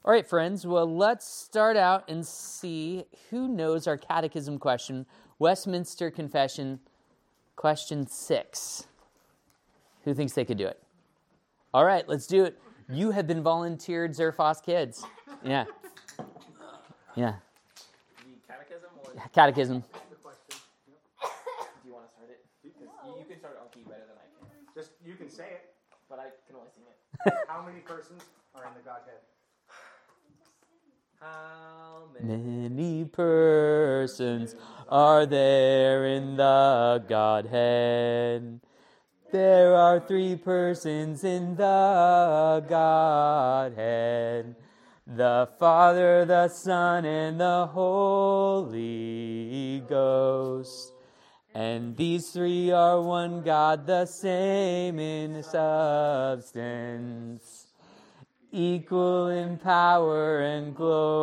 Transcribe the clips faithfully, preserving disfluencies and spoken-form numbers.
All right, friends, well, let's start out and see who knows our catechism question, Westminster Confession, question six. Who thinks they could do it? All right, let's do it. You have been volunteered Zerfos kids. Yeah. Yeah. The catechism or Catechism. the question? Yep. Do you want to start it? Because you, you can start it on key better than I can. Just, you can say it. But I can only sing it. How many persons are in the Godhead? How many? Many persons are there in the Godhead. There are three persons in the Godhead. The Father, the Son, and the Holy Ghost. And these three are one God, the same in substance, equal in power and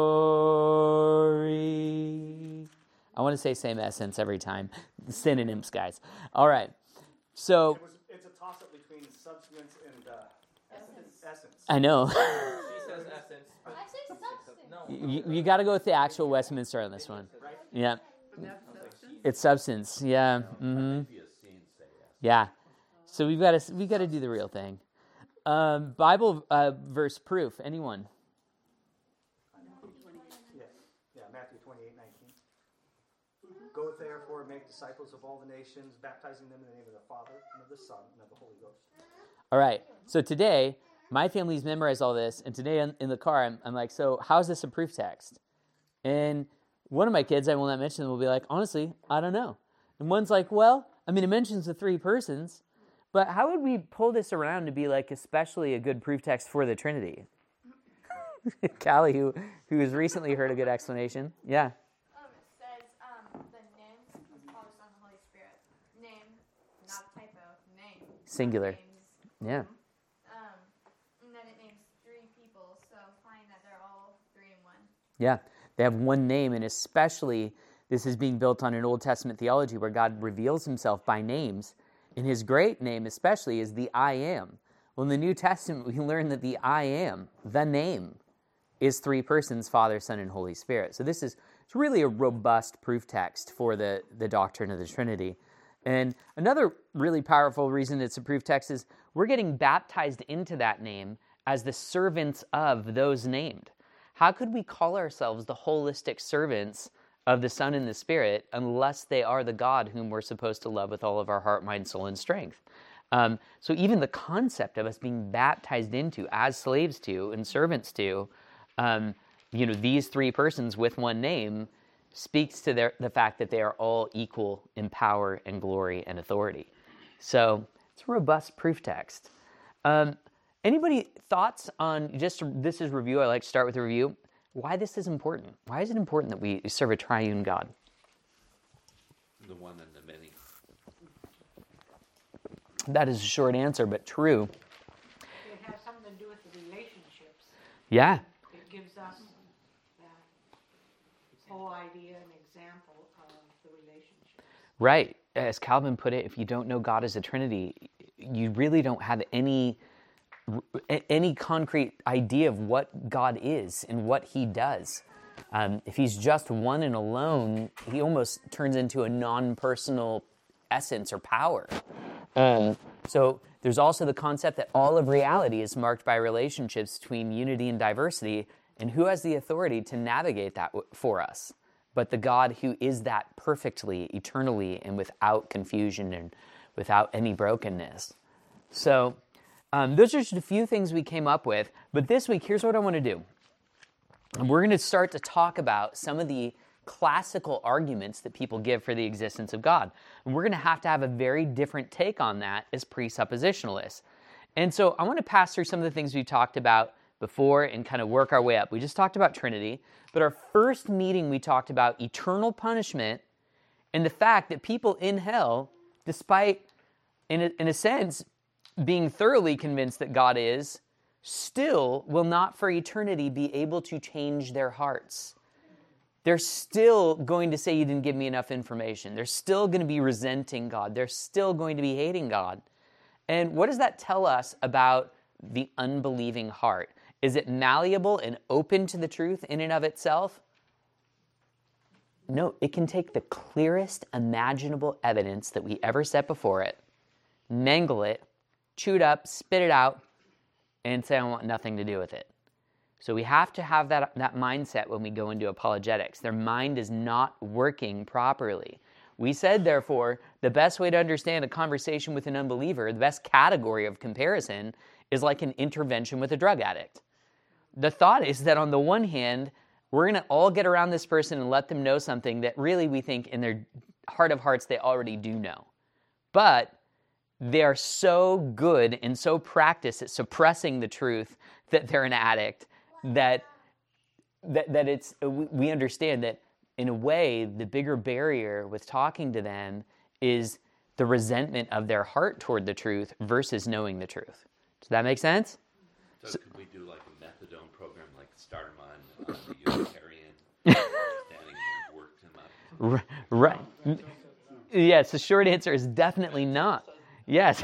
glory. I want to say same essence every time. Synonyms, guys. All right. So It was, it's a toss-up between substance and uh, essence. essence. I know. She says essence. But I say substance. no. you you got to go with the actual Westminster on this one. Right? Yeah. It's substance. Yeah. Mm-hmm. Yeah. So we've got to we got to do the real thing. Um, Bible uh, verse proof. Anyone? Yeah, yeah, Matthew twenty-eight nineteen. Go therefore, make disciples of all the nations, baptizing them in the name of the Father, and of the Son, and of the Holy Ghost. All right. So today, my family's memorized all this, and today in, in the car, I'm, I'm like, so how's this a proof text? And one of my kids, I will not mention them, will be like, honestly, I don't know. And one's like, well, I mean, it mentions the three persons, but how would we pull this around to be like especially a good proof text for the Trinity? Callie, who who has recently heard a good explanation. Yeah. Um, it says um, the name of the Father, Son, and Holy Spirit. Name, not a typo. Name. Singular. Names. Yeah. Um, and then it names three people, so implying that they're all three in one. Yeah. They have one name, and especially this is being built on an Old Testament theology where God reveals himself by names. And his great name especially is the I Am. Well, in the New Testament, we learn that the I Am, the name, is three persons, Father, Son, and Holy Spirit. So this is it's really a robust proof text for the, the doctrine of the Trinity. And another really powerful reason it's a proof text is we're getting baptized into that name as the servants of those named. How could we call ourselves the holistic servants of the Son and the Spirit unless they are the God whom we're supposed to love with all of our heart, mind, soul, and strength? Um, so even the concept of us being baptized into as slaves to and servants to, um, you know, these three persons with one name speaks to their, the fact that they are all equal in power and glory and authority. So it's a robust proof text. Um, Anybody thoughts on, just this is review, I like to start with a review, why this is important? Why is it important that we serve a triune God? The one and the many. That is a short answer, but true. It has something to do with the relationships. Yeah. It gives us that whole idea and example of the relationship. Right. As Calvin put it, if you don't know God as a Trinity, you really don't have any any concrete idea of what God is and what he does. Um, if he's just one and alone, he almost turns into a non-personal essence or power. Um, so there's also the concept that all of reality is marked by relationships between unity and diversity, and who has the authority to navigate that w- for us? But the God who is that perfectly, eternally, and without confusion and without any brokenness. So Um, those are just a few things we came up with, but this week, here's what I want to do. And we're going to start to talk about some of the classical arguments that people give for the existence of God. And we're going to have to have a very different take on that as presuppositionalists. And so I want to pass through some of the things we talked about before and kind of work our way up. We just talked about Trinity, but our first meeting we talked about eternal punishment and the fact that people in hell, despite, in a, in a sense, being thoroughly convinced that God is, still will not for eternity be able to change their hearts. They're still going to say you didn't give me enough information. They're still going to be resenting God. They're still going to be hating God. And what does that tell us about the unbelieving heart? Is it malleable and open to the truth in and of itself? No, it can take the clearest imaginable evidence that we ever set before it, mangle it, chew it up, spit it out, and say, I want nothing to do with it. So we have to have that, that mindset when we go into apologetics. Their mind is not working properly. We said, therefore, the best way to understand a conversation with an unbeliever, the best category of comparison, is like an intervention with a drug addict. The thought is that on the one hand, we're going to all get around this person and let them know something that really we think in their heart of hearts they already do know. But they are so good and so practiced at suppressing the truth that they're an addict that that, that it's we understand that in a way the bigger barrier with talking to them is the resentment of their heart toward the truth versus knowing the truth. Does that make sense? So, so could we do like a methadone program, like start them on, on the Unitarian understanding and work them up? Right. Yes, the short answer is definitely not. Yes.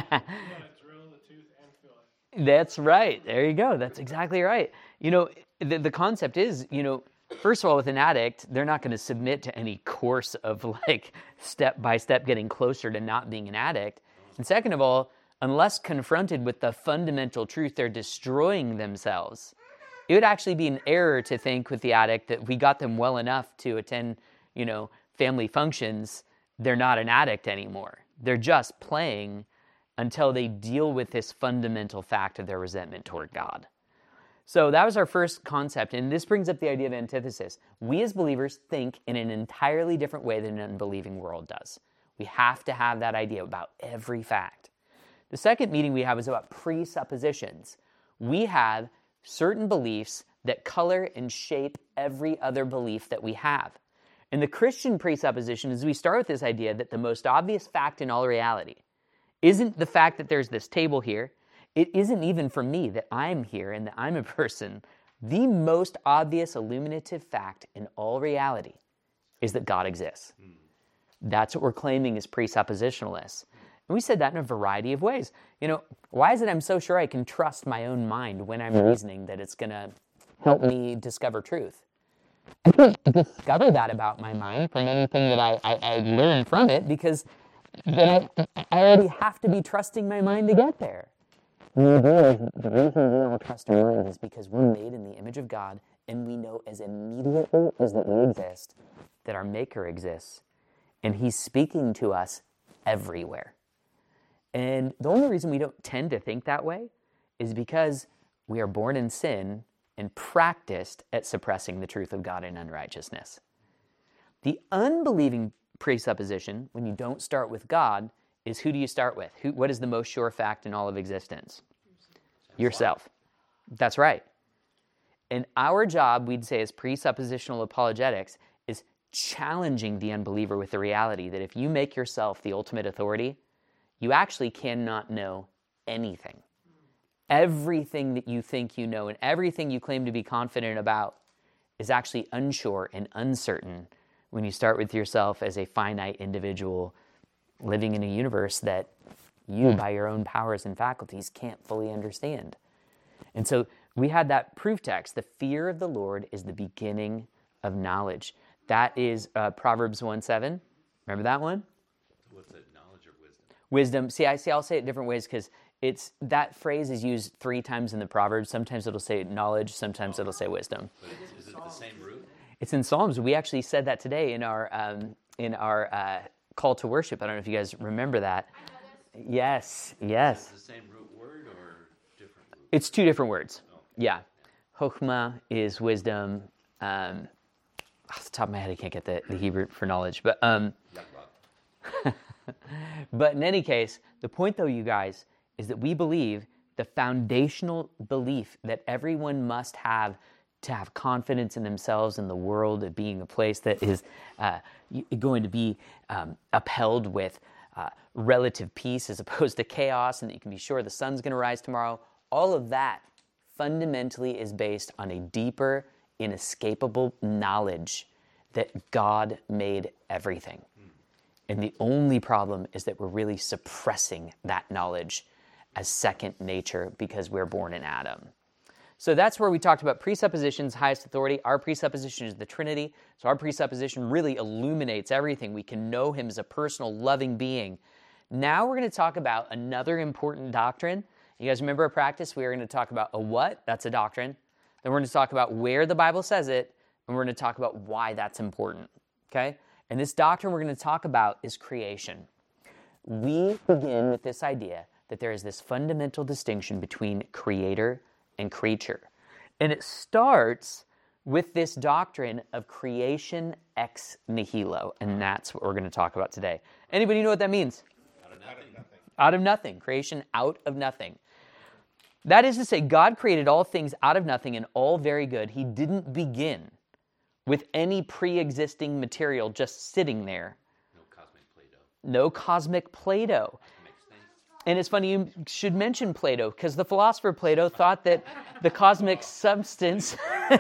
That's right. There you go. That's exactly right. You know, the, the concept is, you know, first of all, with an addict, they're not going to submit to any course of like step by step getting closer to not being an addict. And second of all, unless confronted with the fundamental truth, they're destroying themselves. It would actually be an error to think with the addict that we got them well enough to attend, you know, family functions. They're not an addict anymore. They're just playing until they deal with this fundamental fact of their resentment toward God. So that was our first concept, and this brings up the idea of antithesis. We as believers think in an entirely different way than an unbelieving world does. We have to have that idea about every fact. The second meeting we have is about presuppositions. We have certain beliefs that color and shape every other belief that we have. And the Christian presupposition is we start with this idea that the most obvious fact in all reality isn't the fact that there's this table here. It isn't even for me that I'm here and that I'm a person. The most obvious illuminative fact in all reality is that God exists. Mm. That's what we're claiming as presuppositionalists. And we said that in a variety of ways. You know, why is it I'm so sure I can trust my own mind when I'm reasoning that it's going to help me discover truth? I can't discover that about my mind from anything that I, I, I learn from it, because then I, I already have to be trusting my mind to get there. The reason we all trust our mind is because we're made in the image of God, and we know as immediately as that we exist, that our Maker exists, and He's speaking to us everywhere. And the only reason we don't tend to think that way is because we are born in sin and practiced at suppressing the truth of God in unrighteousness. The unbelieving presupposition, when you don't start with God, is who do you start with? Who, what is the most sure fact in all of existence? Yourself. That's right. And our job, we'd say, as presuppositional apologetics, is challenging the unbeliever with the reality that if you make yourself the ultimate authority, you actually cannot know anything. Everything that you think you know and everything you claim to be confident about is actually unsure and uncertain when you start with yourself as a finite individual living in a universe that you, by your own powers and faculties, can't fully understand. And so we had that proof text. The fear of the Lord is the beginning of knowledge. That is uh, Proverbs one seven. Remember that one? What's it, knowledge or wisdom? Wisdom. See, I see. I'll say it different ways because it's that phrase is used three times in the Proverbs. Sometimes it'll say knowledge. Sometimes it'll say wisdom. But is, is it the same root? It's in Psalms. We actually said that today in our um, in our uh, call to worship. I don't know if you guys remember that. Yes. Yes. Is it the same root word or different root? It's two different words. Okay. Yeah. Chokhmah is wisdom. Um, off the top of my head, I can't get the, the Hebrew for knowledge. But um, but in any case, the point, though, you guys, is that we believe the foundational belief that everyone must have to have confidence in themselves and the world of being a place that is uh, going to be um, upheld with uh, relative peace as opposed to chaos, and that you can be sure the sun's going to rise tomorrow. All of that fundamentally is based on a deeper, inescapable knowledge that God made everything. Mm. And the only problem is that we're really suppressing that knowledge as second nature because we're born in Adam. So that's where we talked about presuppositions, highest authority. Our presupposition is the Trinity. So our presupposition really illuminates everything. We can know him as a personal, loving being. Now we're going to talk about another important doctrine. You guys remember our practice? We are going to talk about a what? That's a doctrine. Then we're going to talk about where the Bible says it, and we're going to talk about why that's important. Okay? And this doctrine we're going to talk about is creation. We begin with this idea that there is this fundamental distinction between creator and creature. And it starts with this doctrine of creation ex nihilo, and that's what we're going to talk about today. Anybody know what that means? Out of nothing. Out of nothing. Creation out of nothing. That is to say, God created all things out of nothing and all very good. He didn't begin with any pre-existing material just sitting there. No cosmic Play-Doh. No cosmic Play-Doh. Makes sense. And it's funny you should mention Plato, because the philosopher Plato thought that the cosmic substance,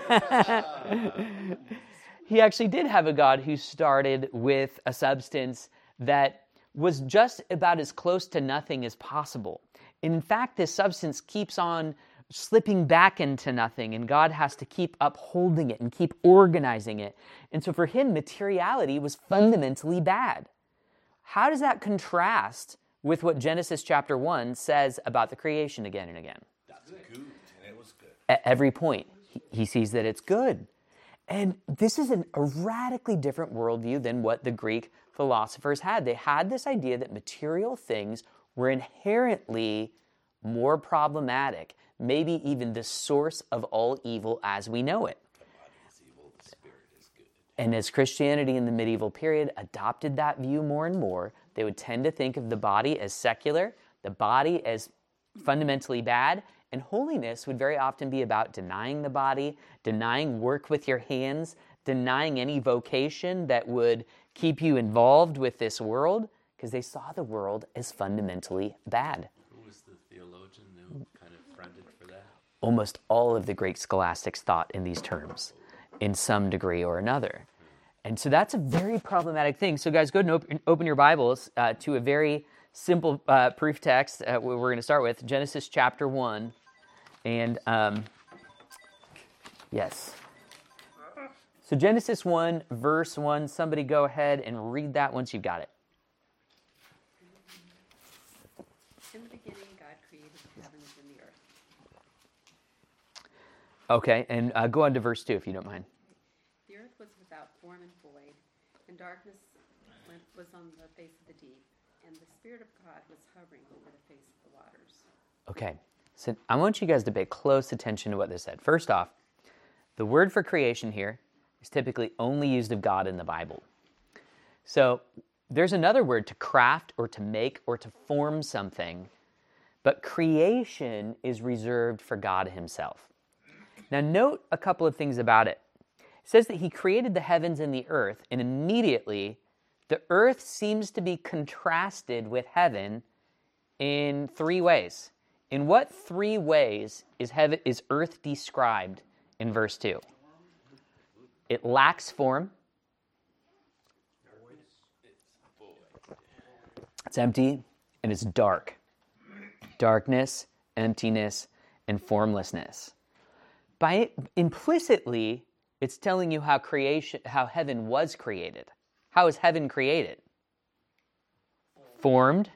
he actually did have a God who started with a substance that was just about as close to nothing as possible. In fact, this substance keeps on slipping back into nothing, and God has to keep upholding it and keep organizing it. And so for him, materiality was fundamentally bad. How does that contrast with what Genesis chapter one says about the creation again and again? That's good, and it was good. At every point, he, he sees that it's good. And this is an, a radically different worldview than what the Greek philosophers had. They had this idea that material things were inherently more problematic, maybe even the source of all evil as we know it. The body is evil, the spirit is good. And as Christianity in the medieval period adopted that view more and more, they would tend to think of the body as secular, the body as fundamentally bad, and holiness would very often be about denying the body, denying work with your hands, denying any vocation that would keep you involved with this world, because they saw the world as fundamentally bad. Who was the theologian who kind of fronted for that? Almost all of the Greek scholastics thought in these terms, in some degree or another. And so that's a very problematic thing. So guys, go ahead and open, open your Bibles uh, to a very simple uh, proof text uh, we're going to start with, Genesis chapter one. And um, yes. So Genesis one, verse one, somebody go ahead and read that once you've got it. In the beginning, God created the heavens and the earth. Okay, and uh, go on to verse two if you don't mind. The earth was without form and void, and darkness went, was on the face of the deep, and the Spirit of God was hovering over the face of the waters. Okay, so I want you guys to pay close attention to what this said. First off, the word for creation here is typically only used of God in the Bible. So there's another word, to craft or to make or to form something, but creation is reserved for God himself. Now note a couple of things about it. It says that he created the heavens and the earth, and immediately the earth seems to be contrasted with heaven in three ways. In what three ways is heaven, is earth described in verse two? It lacks form. It's empty, and it's dark. Darkness, emptiness, and formlessness. By it, implicitly, it's telling you how creation, how heaven was created. How is heaven created? Formed,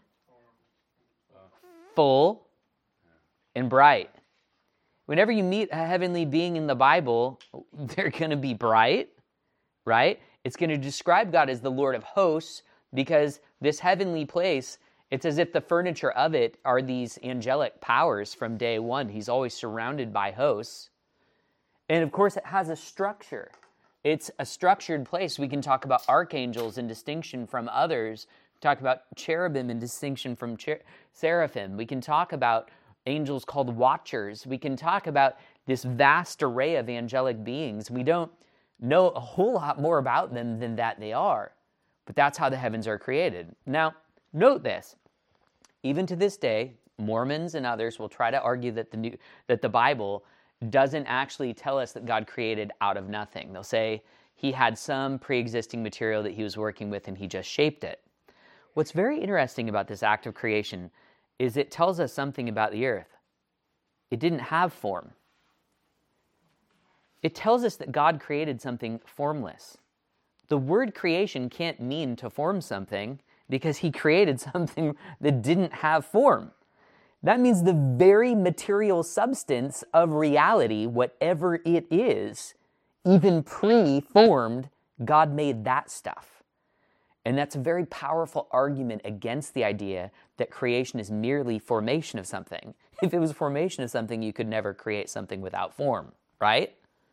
full, and bright. Whenever you meet a heavenly being in the Bible, they're going to be bright, right? It's going to describe God as the Lord of hosts, because this heavenly place, it's as if the furniture of it are these angelic powers from day one. He's always surrounded by hosts. And of course, it has a structure. It's a structured place. We can talk about archangels in distinction from others. Talk about cherubim in distinction from cher- seraphim. We can talk about angels called watchers. We can talk about this vast array of angelic beings. We don't know a whole lot more about them than that they are. But that's how the heavens are created. Now, note this. Even to this day, Mormons and others will try to argue that the new, that the Bible doesn't actually tell us that God created out of nothing. They'll say he had some pre-existing material that he was working with and he just shaped it. What's very interesting about this act of creation is it tells us something about the earth. It didn't have form. it tells us that God created something formless. The word creation can't mean to form something because he created something that didn't have form. That means the very material substance of reality, whatever it is, even pre-formed, God made that stuff. And that's a very powerful argument against the idea that creation is merely formation of something. If it was formation of something, you could never create something without form, right?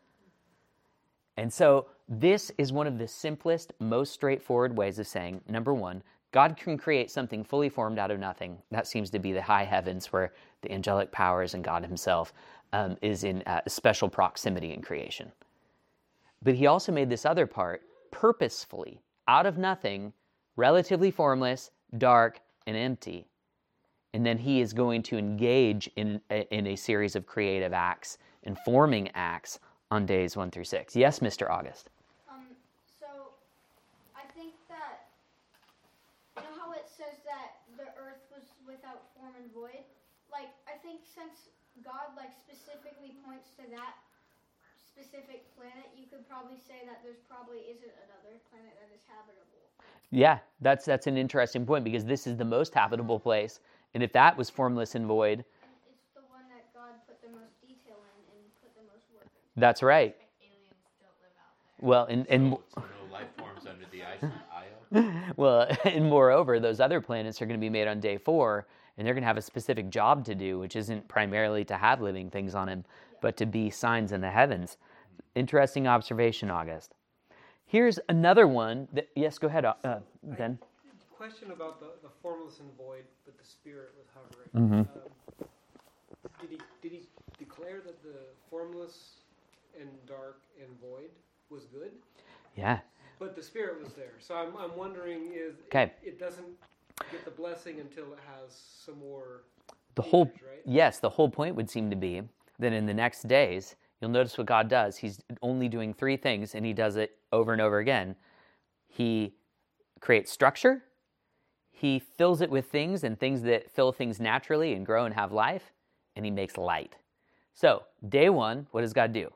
And so this is one of the simplest, most straightforward ways of saying, number one, God can create something fully formed out of nothing. That seems to be the high heavens where the angelic powers and God himself um, is in uh, special proximity in creation. But he also made this other part purposefully, out of nothing, relatively formless, dark, and empty. And then he is going to engage in, in a series of creative acts and forming acts on days one through six. Yes, Mister August? Um, so, I think that, you know how it says that the earth was without form and void? Like, I think since God, like, specifically points to that specific planet, you could probably say that there's probably isn't another planet that is habitable. Yeah, that's that's an interesting point because this is the most habitable place. And if that was formless and void, And it's the one that God put the most detail in and put the most work into. that's right. Aliens don't live out there. Well, and, and So, so no life forms under the ice Io? well, and moreover, those other planets are going to be made on day four, and they're going to have a specific job to do, which isn't primarily to have living things on them, but to be signs in the heavens. Interesting observation, August. Here's another one that, yes, go ahead, uh, Ben. Question about the, the formless and void, but the spirit was hovering. Mm-hmm. Um, did he did he declare that the formless and dark and void was good? Yeah. But the spirit was there. So I'm I'm wondering is Okay. it, it doesn't get the blessing until it has some more. The whole, years, right? yes, the whole point would seem to be that in the next days, you'll notice what God does. He's only doing three things, and he does it over and over again. He creates structure. He fills it with things and things that fill things naturally and grow and have life, and he makes light. So, day one, what does God do?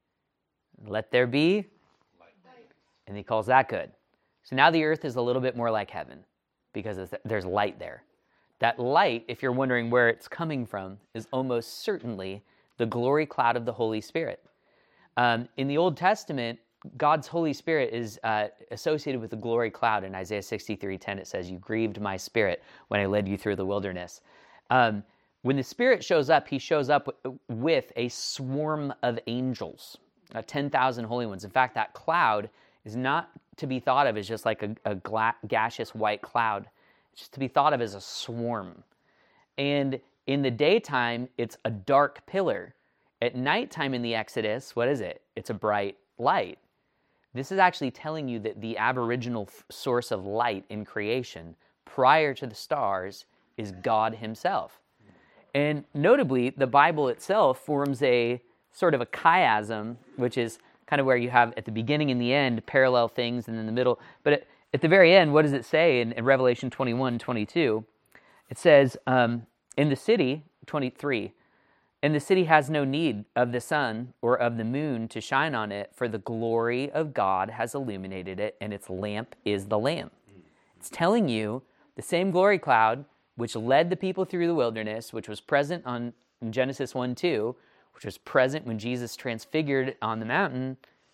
Let there be, and he calls that good. So now the earth is a little bit more like heaven because there's light there. That light, if you're wondering where it's coming from, is almost certainly the glory cloud of the Holy Spirit. Um, in the Old Testament, God's Holy Spirit is uh, associated with the glory cloud. In Isaiah sixty-three ten, it says, "You grieved my spirit when I led you through the wilderness." Um, when the Spirit shows up, he shows up w- with a swarm of angels, uh, ten thousand holy ones. In fact, that cloud is not to be thought of as just like a, a gla- gaseous white cloud. It's just to be thought of as a swarm. And in the daytime, it's a dark pillar. At nighttime in the Exodus, what is it? It's a bright light. This is actually telling you that the aboriginal f- source of light in creation, prior to the stars, is God himself. And notably, the Bible itself forms a sort of a chiasm, which is kind of where you have at the beginning and the end parallel things, and in the middle. But at, at the very end, what does it say in, in Revelation twenty-one, twenty-two? It says, um, in the city, twenty-three, "And the city has no need of the sun or of the moon to shine on it, for the glory of God has illuminated it, and its lamp is the Lamb." It's telling you the same glory cloud which led the people through the wilderness, which was present on in Genesis one two, which was present when Jesus transfigured on the mountain,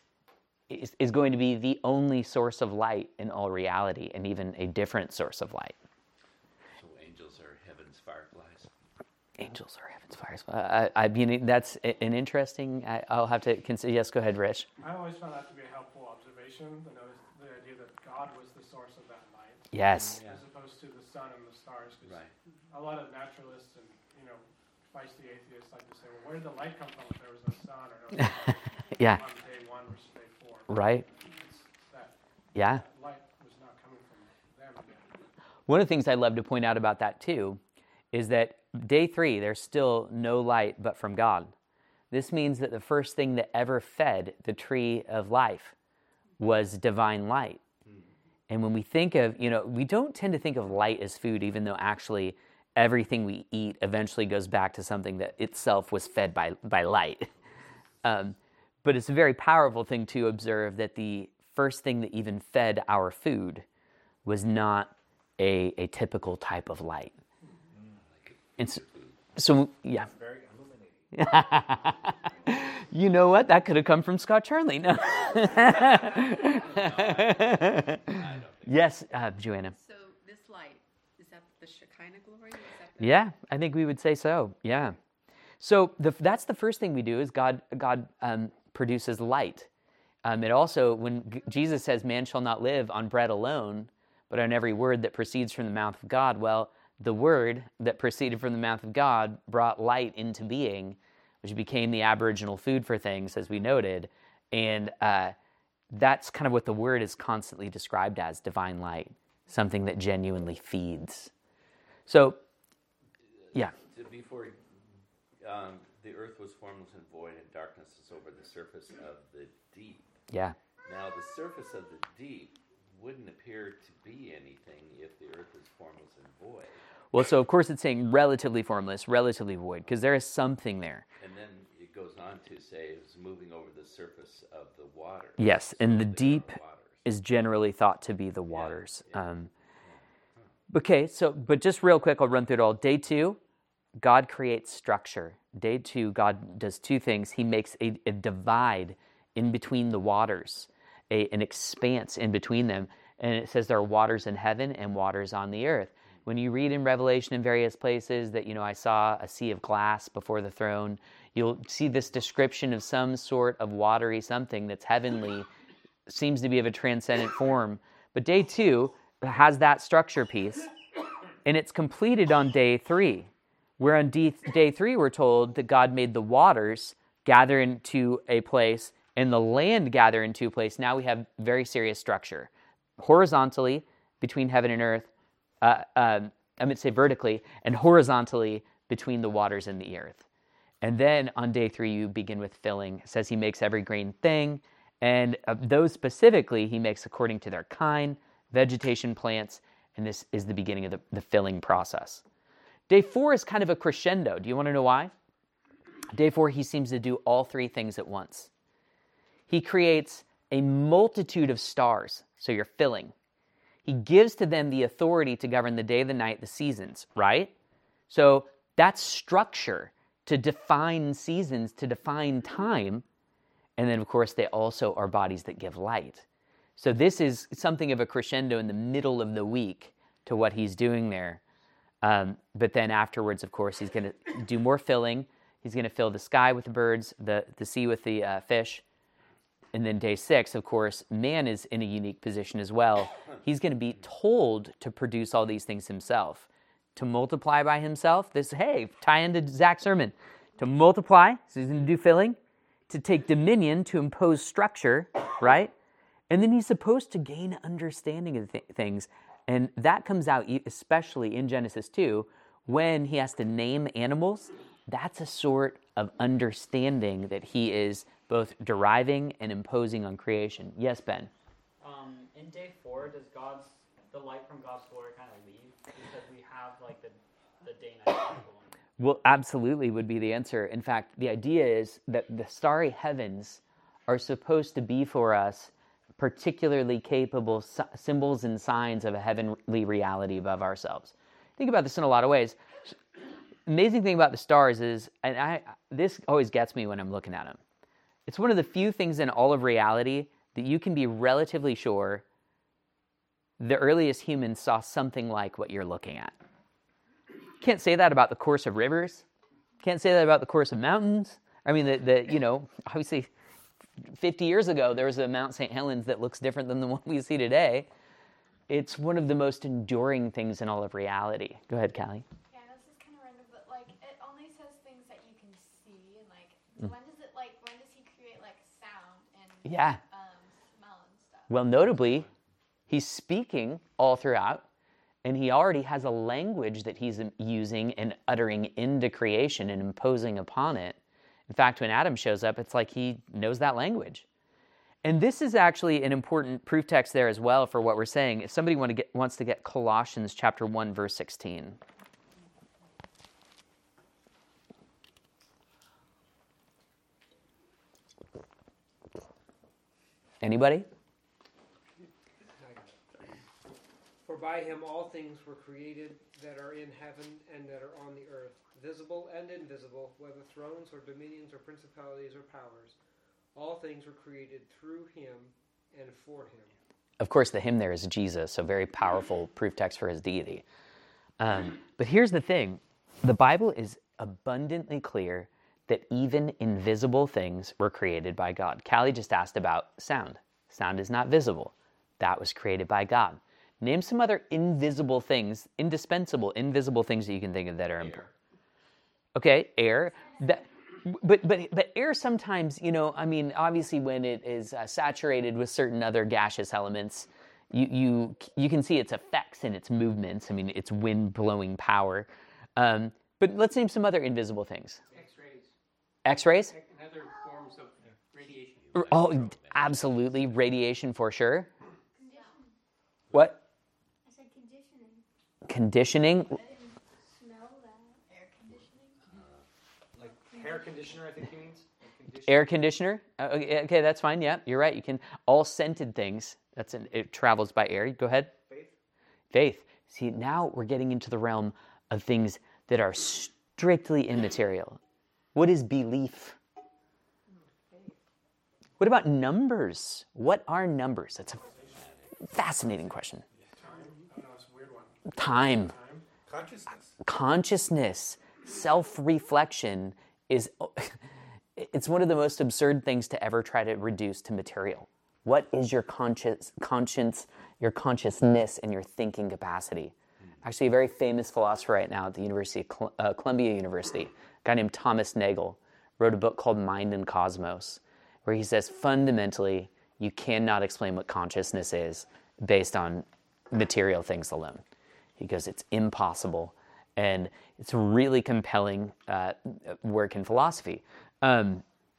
is, is going to be the only source of light in all reality, and even a different source of light. So angels are heaven's fireflies. Angels are heaven's fires. Uh, I, I mean, that's an interesting. I, I'll have to consider. Yes, go ahead, Rich. I always found that to be a helpful observation. The, notice, the idea that God was the source of that light, Yes. as opposed to the sun and the stars. 'Cause Right. a lot of naturalists and you know feisty atheists like to say, "Well, where did the light come from if there was no sun or no stars Yeah. on day one versus day four?" Right. It's that, Yeah. that light was not coming from them again. One of the things I love to point out about that too is that day three, there's still no light but from God. This means that the first thing that ever fed the tree of life was divine light. And when we think of, you know, we don't tend to think of light as food, even though actually everything we eat eventually goes back to something that itself was fed by, by light. Um, But it's a very powerful thing to observe that the first thing that even fed our food was not a, a typical type of light. And so, so yeah. Very illuminating. You know what? That could have come from Scott Charlie. No. Yes, uh, Joanna. So this light, is that the Shekinah glory? Is that the... Yeah, I think we would say so. Yeah. So the, that's the first thing we do is God God um, produces light. Um, it also, when G- Jesus says, man shall not live on bread alone, but on every word that proceeds from the mouth of God. Well, the word that proceeded from the mouth of God brought light into being, which became the aboriginal food for things, as we noted. And uh, that's kind of what the word is constantly described as, divine light, something that genuinely feeds. So, yeah. Before um, the earth was formless and void, and darkness is over the surface of the deep. Yeah. Now, the surface of the deep wouldn't appear to be anything if the earth is formless and void. Well, so of course it's saying relatively formless, relatively void, because there is something there. And then it goes on to say it's moving over the surface of the water. Yes, and the So deep waters. is generally thought to be the waters. Yeah, yeah. Um, okay, so, but just real quick, I'll run through it all. Day two, God creates structure. Day two, God does two things. He makes a, a divide in between the waters, a, an expanse in between them. And it says there are waters in heaven and waters on the earth. When you read in Revelation in various places that, you know, I saw a sea of glass before the throne, you'll see this description of some sort of watery something that's heavenly, seems to be of a transcendent form. But day two has that structure piece, and it's completed on day three, where on day, day three we're told that God made the waters gather into a place and the land gather into a place. Now we have very serious structure. Horizontally, between heaven and earth, uh, um, I meant to say vertically, and horizontally between the waters and the earth. And then on day three, you begin with filling. It says he makes every green thing, and uh, those specifically he makes according to their kind, vegetation, plants, and this is the beginning of the, the filling process. Day four is kind of a crescendo. Do you want to know why? Day four, he seems to do all three things at once. He creates a multitude of stars, so you're filling. He gives to them the authority to govern the day, the night, the seasons, right? So that's structure to define seasons, to define time. And then, of course, they also are bodies that give light. So this is something of a crescendo in the middle of the week to what he's doing there. Um, but then afterwards, of course, he's going to do more filling. He's going to fill the sky with the birds, the, the sea with the uh, fish. And then day six, of course, man is in a unique position as well. He's going to be told to produce all these things himself. To multiply by himself, this, hey, tie into Zach's sermon. To multiply, so he's going to do filling. To take dominion, to impose structure, right? And then he's supposed to gain understanding of th- things. And that comes out especially in Genesis two, when he has to name animals. That's a sort of understanding that he is both deriving and imposing on creation. Yes, Ben? Um, in day four, does God's the light from God's glory kind of leave because we have like the the day night cycle? Well, absolutely would be the answer. In fact, the idea is that the starry heavens are supposed to be for us particularly capable symbols and signs of a heavenly reality above ourselves. Think about this in a lot of ways. Amazing thing about the stars is, and I this always gets me when I'm looking at them. It's one of the few things in all of reality that you can be relatively sure the earliest humans saw something like what you're looking at. Can't say that about the course of rivers. Can't say that about the course of mountains. I mean, the, the you know, obviously fifty years ago, there was a Mount Saint Helens that looks different than the one we see today. It's one of the most enduring things in all of reality. Go ahead, Callie. Yeah, this is kind of random, but like it only says things that you can see, and like mm. when does it like when does he create like sound and yeah. um, smell and stuff? Well, notably, he's speaking all throughout, and he already has a language that he's using and uttering into creation and imposing upon it. In fact, when Adam shows up, it's like he knows that language. And this is actually an important proof text there as well for what we're saying. If somebody want to get, wants to get Colossians chapter one, verse sixteen. Anybody? For by him all things were created that are in heaven and that are on the earth, visible and invisible, whether thrones or dominions or principalities or powers. All things were created through him and for him. Of course, the him there is Jesus, so very powerful proof text for his deity. Um, but here's the thing. The Bible is abundantly clear that even invisible things were created by God. Callie just asked about sound. Sound is not visible. That was created by God. Name some other invisible things, indispensable, invisible things that you can think of that are important. Okay, air. That, but but but air sometimes, you know, I mean, obviously when it is uh, saturated with certain other gaseous elements, you you you can see its effects and its movements. I mean, its wind blowing power. Um, but let's name some other invisible things. X-rays. X-rays? And other forms of radiation. Oh, absolutely, radiation for sure. What? I said conditioning. Conditioning. I didn't smell that. Air conditioning. Like hair conditioner, I think he means. Like Air conditioner. Uh, okay, okay, that's fine. Yeah, you're right. You can all scented things. That's an, it travels by air. Go ahead. Faith. Faith. See, now we're getting into the realm of things that are strictly immaterial. What is belief? What about numbers? What are numbers? That's a fascinating question. Time. Oh, no, it's a weird one. Time. Consciousness. Consciousness, self-reflection is, it's one of the most absurd things to ever try to reduce to material. What is your conscious, conscience, your consciousness, and your thinking capacity? Actually, a very famous philosopher right now at the University of Col- uh, Columbia University, a guy named Thomas Nagel, wrote a book called Mind and Cosmos, where he says fundamentally, you cannot explain what consciousness is based on material things alone. He goes, it's impossible. And it's a really compelling uh, work in philosophy. Um,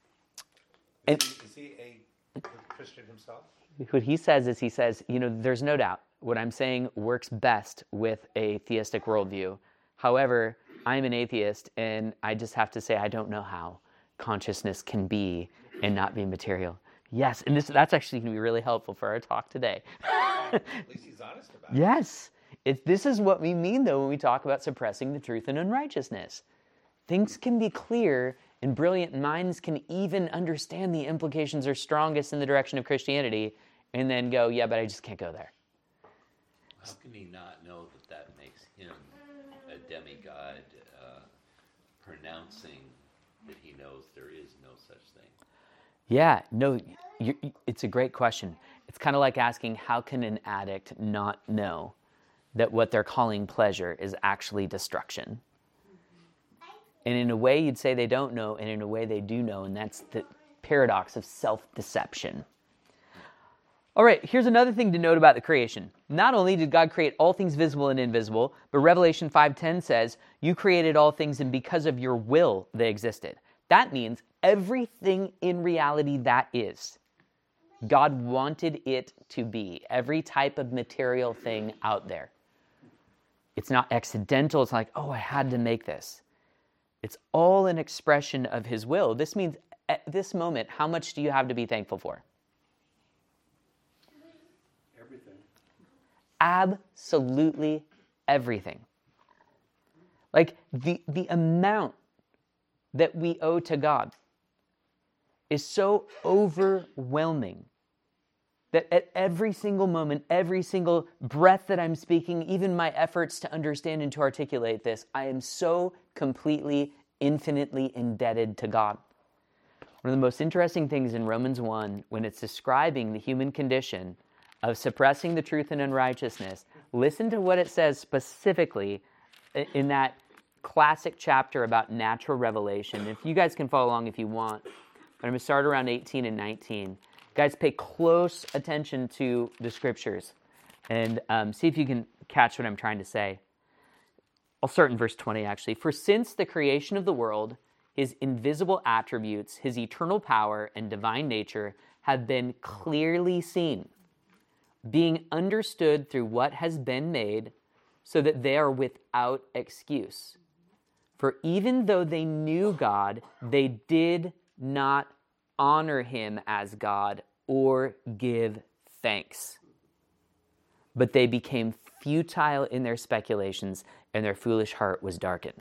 and Is he, is he a Christian himself? what he says is he says, you know, there's no doubt what I'm saying works best with a theistic worldview. However, I'm an atheist, and I just have to say I don't know how consciousness can be and not be material. Yes, and this that's actually going to be really helpful for our talk today. At least he's honest about it. Yes. It, this is what we mean, though, when we talk about suppressing the truth and unrighteousness. Things can be clear, and brilliant minds can even understand the implications are strongest in the direction of Christianity, and then go, yeah, but I just can't go there. How can he not know that that makes him a demigod, uh, pronouncing that he knows there is no such thing? Yeah, no, you, it's a great question. It's kind of like asking, how can an addict not know that what they're calling pleasure is actually destruction? And in a way, you'd say they don't know, and in a way, they do know, and that's the paradox of self-deception. All right, here's another thing to note about the creation. Not only did God create all things visible and invisible, but Revelation five ten says, you created all things, and because of your will, they existed. That means everything in reality that is, God wanted it to be. Every type of material thing out there. It's not accidental. It's not like, oh, I had to make this. It's all an expression of his will. This means at this moment, how much do you have to be thankful for? Everything. Absolutely everything. Like the, the amount that we owe to God is so overwhelming that at every single moment, every single breath that I'm speaking, even my efforts to understand and to articulate this, I am so completely, infinitely indebted to God. One of the most interesting things in Romans one, when it's describing the human condition of suppressing the truth and unrighteousness, listen to what it says specifically in that classic chapter about natural revelation. If you guys can follow along if you want, but I'm going to start around eighteen and nineteen. Guys, pay close attention to the scriptures and um, see if you can catch what I'm trying to say. I'll start in verse twenty, actually. For since the creation of the world, his invisible attributes, his eternal power and divine nature have been clearly seen, being understood through what has been made, so that they are without excuse. For even though they knew God, they did not honor him as God or give thanks. But they became futile in their speculations, and their foolish heart was darkened.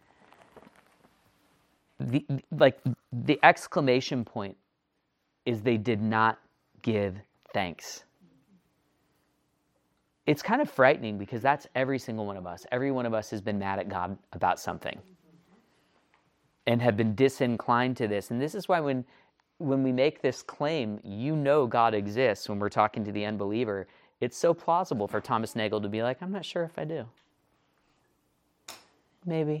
The, like, the exclamation point is they did not give thanks. It's kind of frightening because that's every single one of us. Every one of us has been mad at God about something and have been disinclined to this. And this is why when, when we make this claim, you know God exists when we're talking to the unbeliever, it's so plausible for Thomas Nagel to be like, I'm not sure if I do. Maybe.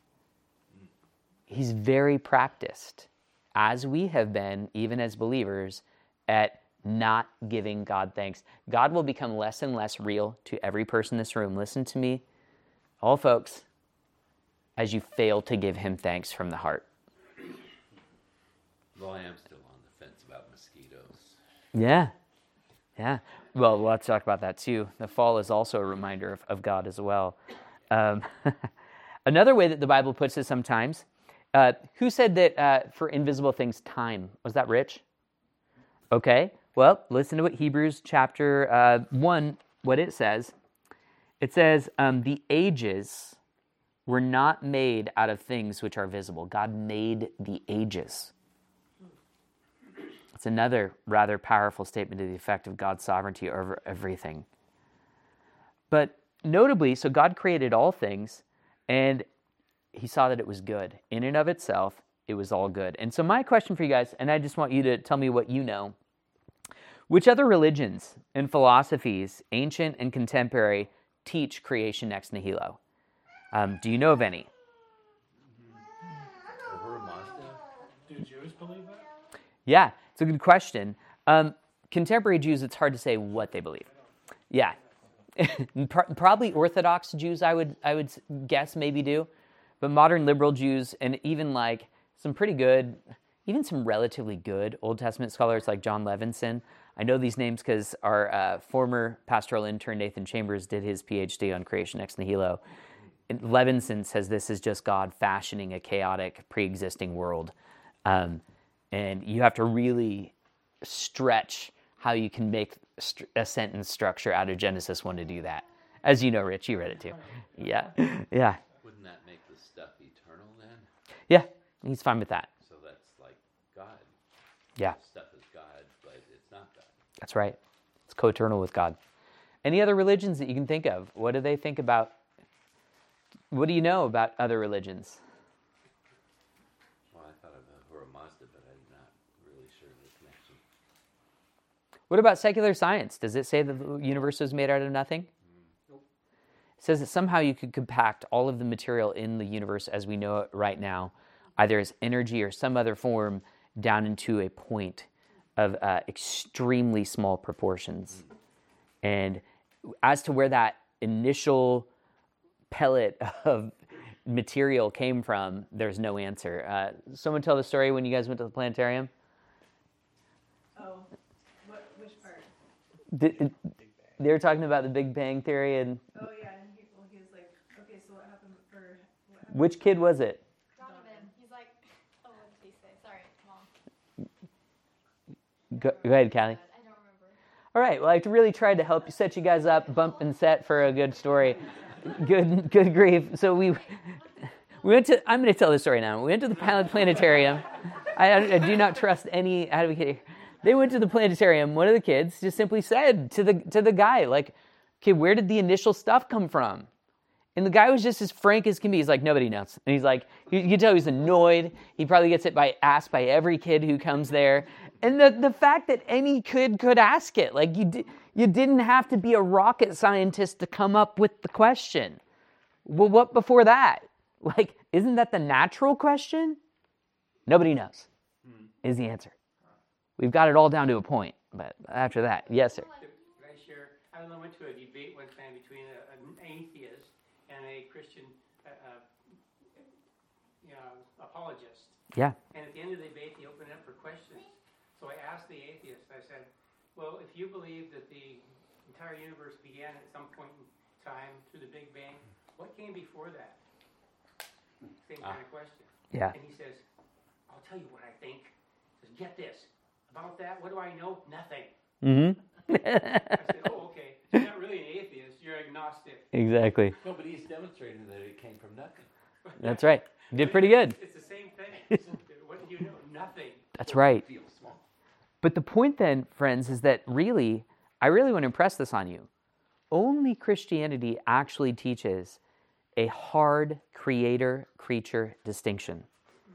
He's very practiced, as we have been, even as believers, at not giving God thanks. God will become less and less real to every person in this room. Listen to me, all folks, as you fail to give him thanks from the heart. Well, I am still on the fence about mosquitoes. Yeah, yeah. Well, let's talk about that too. The fall is also a reminder of, of God as well. Um, another way that the Bible puts it sometimes, uh, who said that uh, for invisible things, time? Was that Rich? Okay. Well, listen to what Hebrews chapter uh, one, what it says. It says, um, the ages were not made out of things which are visible. God made the ages. It's another rather powerful statement to the effect of God's sovereignty over everything. But notably, so God created all things, and he saw that it was good. In and of itself, it was all good. And so my question for you guys, and I just want you to tell me what you know, which other religions and philosophies, ancient and contemporary, teach creation ex nihilo? Um, do you know of any? Ahura Mazda? Do Jews believe that? Yeah, it's a good question. Um, contemporary Jews, it's hard to say what they believe. Yeah. Probably Orthodox Jews, I would I would guess, maybe do. But modern liberal Jews, and even like some pretty good, even some relatively good Old Testament scholars like John Levinson. I know these names because our uh, former pastoral intern, Nathan Chambers, did his P H D on creation ex nihilo. And Levinson says this is just God fashioning a chaotic, pre-existing world. Um, and you have to really stretch how you can make st- a sentence structure out of Genesis one to do that. As you know, Rich, you read it too. Yeah, yeah. Wouldn't that make the stuff eternal then? Yeah, he's fine with that. So that's like God. Yeah. Stuff is God, but it's not God. That's right. It's co-eternal with God. Any other religions that you can think of? What do they think about? What do you know about other religions? Well, I thought of Ahura Mazda, but I'm not really sure of the connection. What about secular science? Does it say that the universe was made out of nothing? Nope. It says that somehow you could compact all of the material in the universe as we know it right now, either as energy or some other form, down into a point of uh, extremely small proportions. And as to where that initial pellet of material came from, there's no answer. Uh, someone tell the story when you guys went to the planetarium? Oh, what, which part? Did, they were talking about the Big Bang Theory, and Oh yeah, and he, well, he was like, okay, so what happened for, what happened? which kid was it? Donovan. He's like, oh, what did he say? Sorry, Mom. Go, go ahead, Callie. I don't remember. All right, well, I really tried to help set you guys up, bump and set for a good story. Good, good grief. So we we went to, I'm going to tell the story now. We went to the planetarium. I, I do not trust any advocate here. They went to the planetarium. One of the kids just simply said to the to the guy, like, okay, where did the initial stuff come from? And the guy was just as frank as can be. He's like, nobody knows. And he's like, you, you can tell he's annoyed. He probably gets it by asked by every kid who comes there. And the, the fact that any kid could ask it, like you, di- you didn't have to be a rocket scientist to come up with the question. Well, what before that? Like, isn't that the natural question? Nobody knows, is the answer. We've got it all down to a point. But after that, yes, sir. Can I share? I went to a debate one time between a, an atheist and a Christian uh, uh, you know, apologist. Yeah. And at the end of the debate, they opened up for questions. So I asked the atheist, I said, well, if you believe that the entire universe began at some point in time through the Big Bang, what came before that? Same kind of question. Yeah. And he says, I'll tell you what I think. He says, get this. about that? What do I know? Nothing. Mm-hmm. I said, oh, okay. You're not really an atheist. You're agnostic. Exactly. No, but he's demonstrated that it came from nothing. That's right. You did pretty good. It's the same thing. What do you know? Nothing. That's right. Feels small. But the point then, friends, is that really, I really want to impress this on you. Only Christianity actually teaches a hard creator-creature distinction.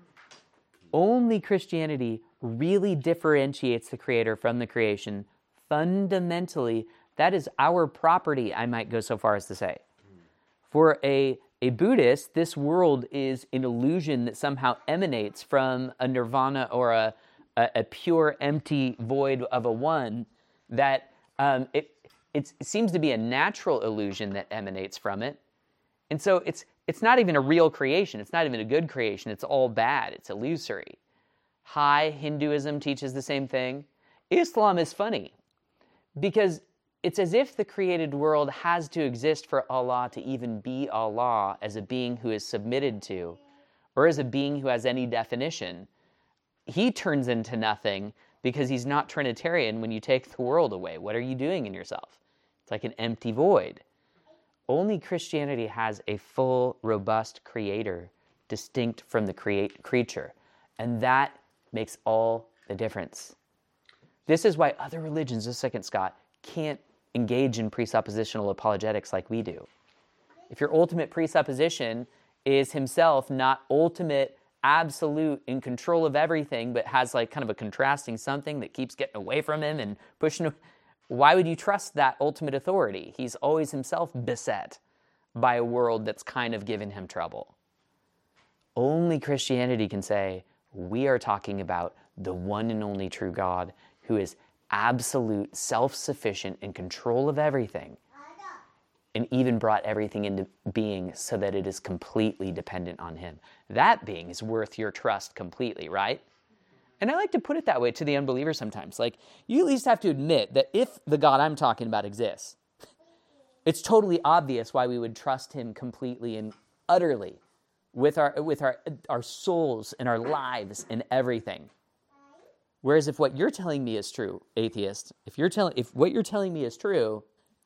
Only Christianity really differentiates the creator from the creation. Fundamentally, that is our property, I might go so far as to say. For a, a Buddhist, this world is an illusion that somehow emanates from a nirvana or a, a, a pure, empty void of a one, that um, it, it's, it seems to be a natural illusion that emanates from it. And so it's it's not even a real creation. It's not even a good creation. It's all bad. It's illusory. Hi, Hinduism teaches the same thing. Islam is funny because it's as if the created world has to exist for Allah to even be Allah as a being who is submitted to, or as a being who has any definition. He turns into nothing because he's not Trinitarian when you take the world away. What are you doing in yourself? It's like an empty void. Only Christianity has a full, robust creator distinct from the create creature. And that makes all the difference. This is why other religions, just a second, Scott, can't engage in presuppositional apologetics like we do. If your ultimate presupposition is himself not ultimate, absolute, in control of everything, but has like kind of a contrasting something that keeps getting away from him and pushing him, why would you trust that ultimate authority? He's always himself beset by a world that's kind of given him trouble. Only Christianity can say, we are talking about the one and only true God who is absolute, self-sufficient, in control of everything, and even brought everything into being so that it is completely dependent on him. That being is worth your trust completely, right? And I like to put it that way to the unbeliever sometimes. Like, you at least have to admit that if the God I'm talking about exists, it's totally obvious why we would trust him completely and utterly with our with our our souls and our lives and everything. Whereas if what you're telling me is true, atheist, if you're telling if what you're telling me is true,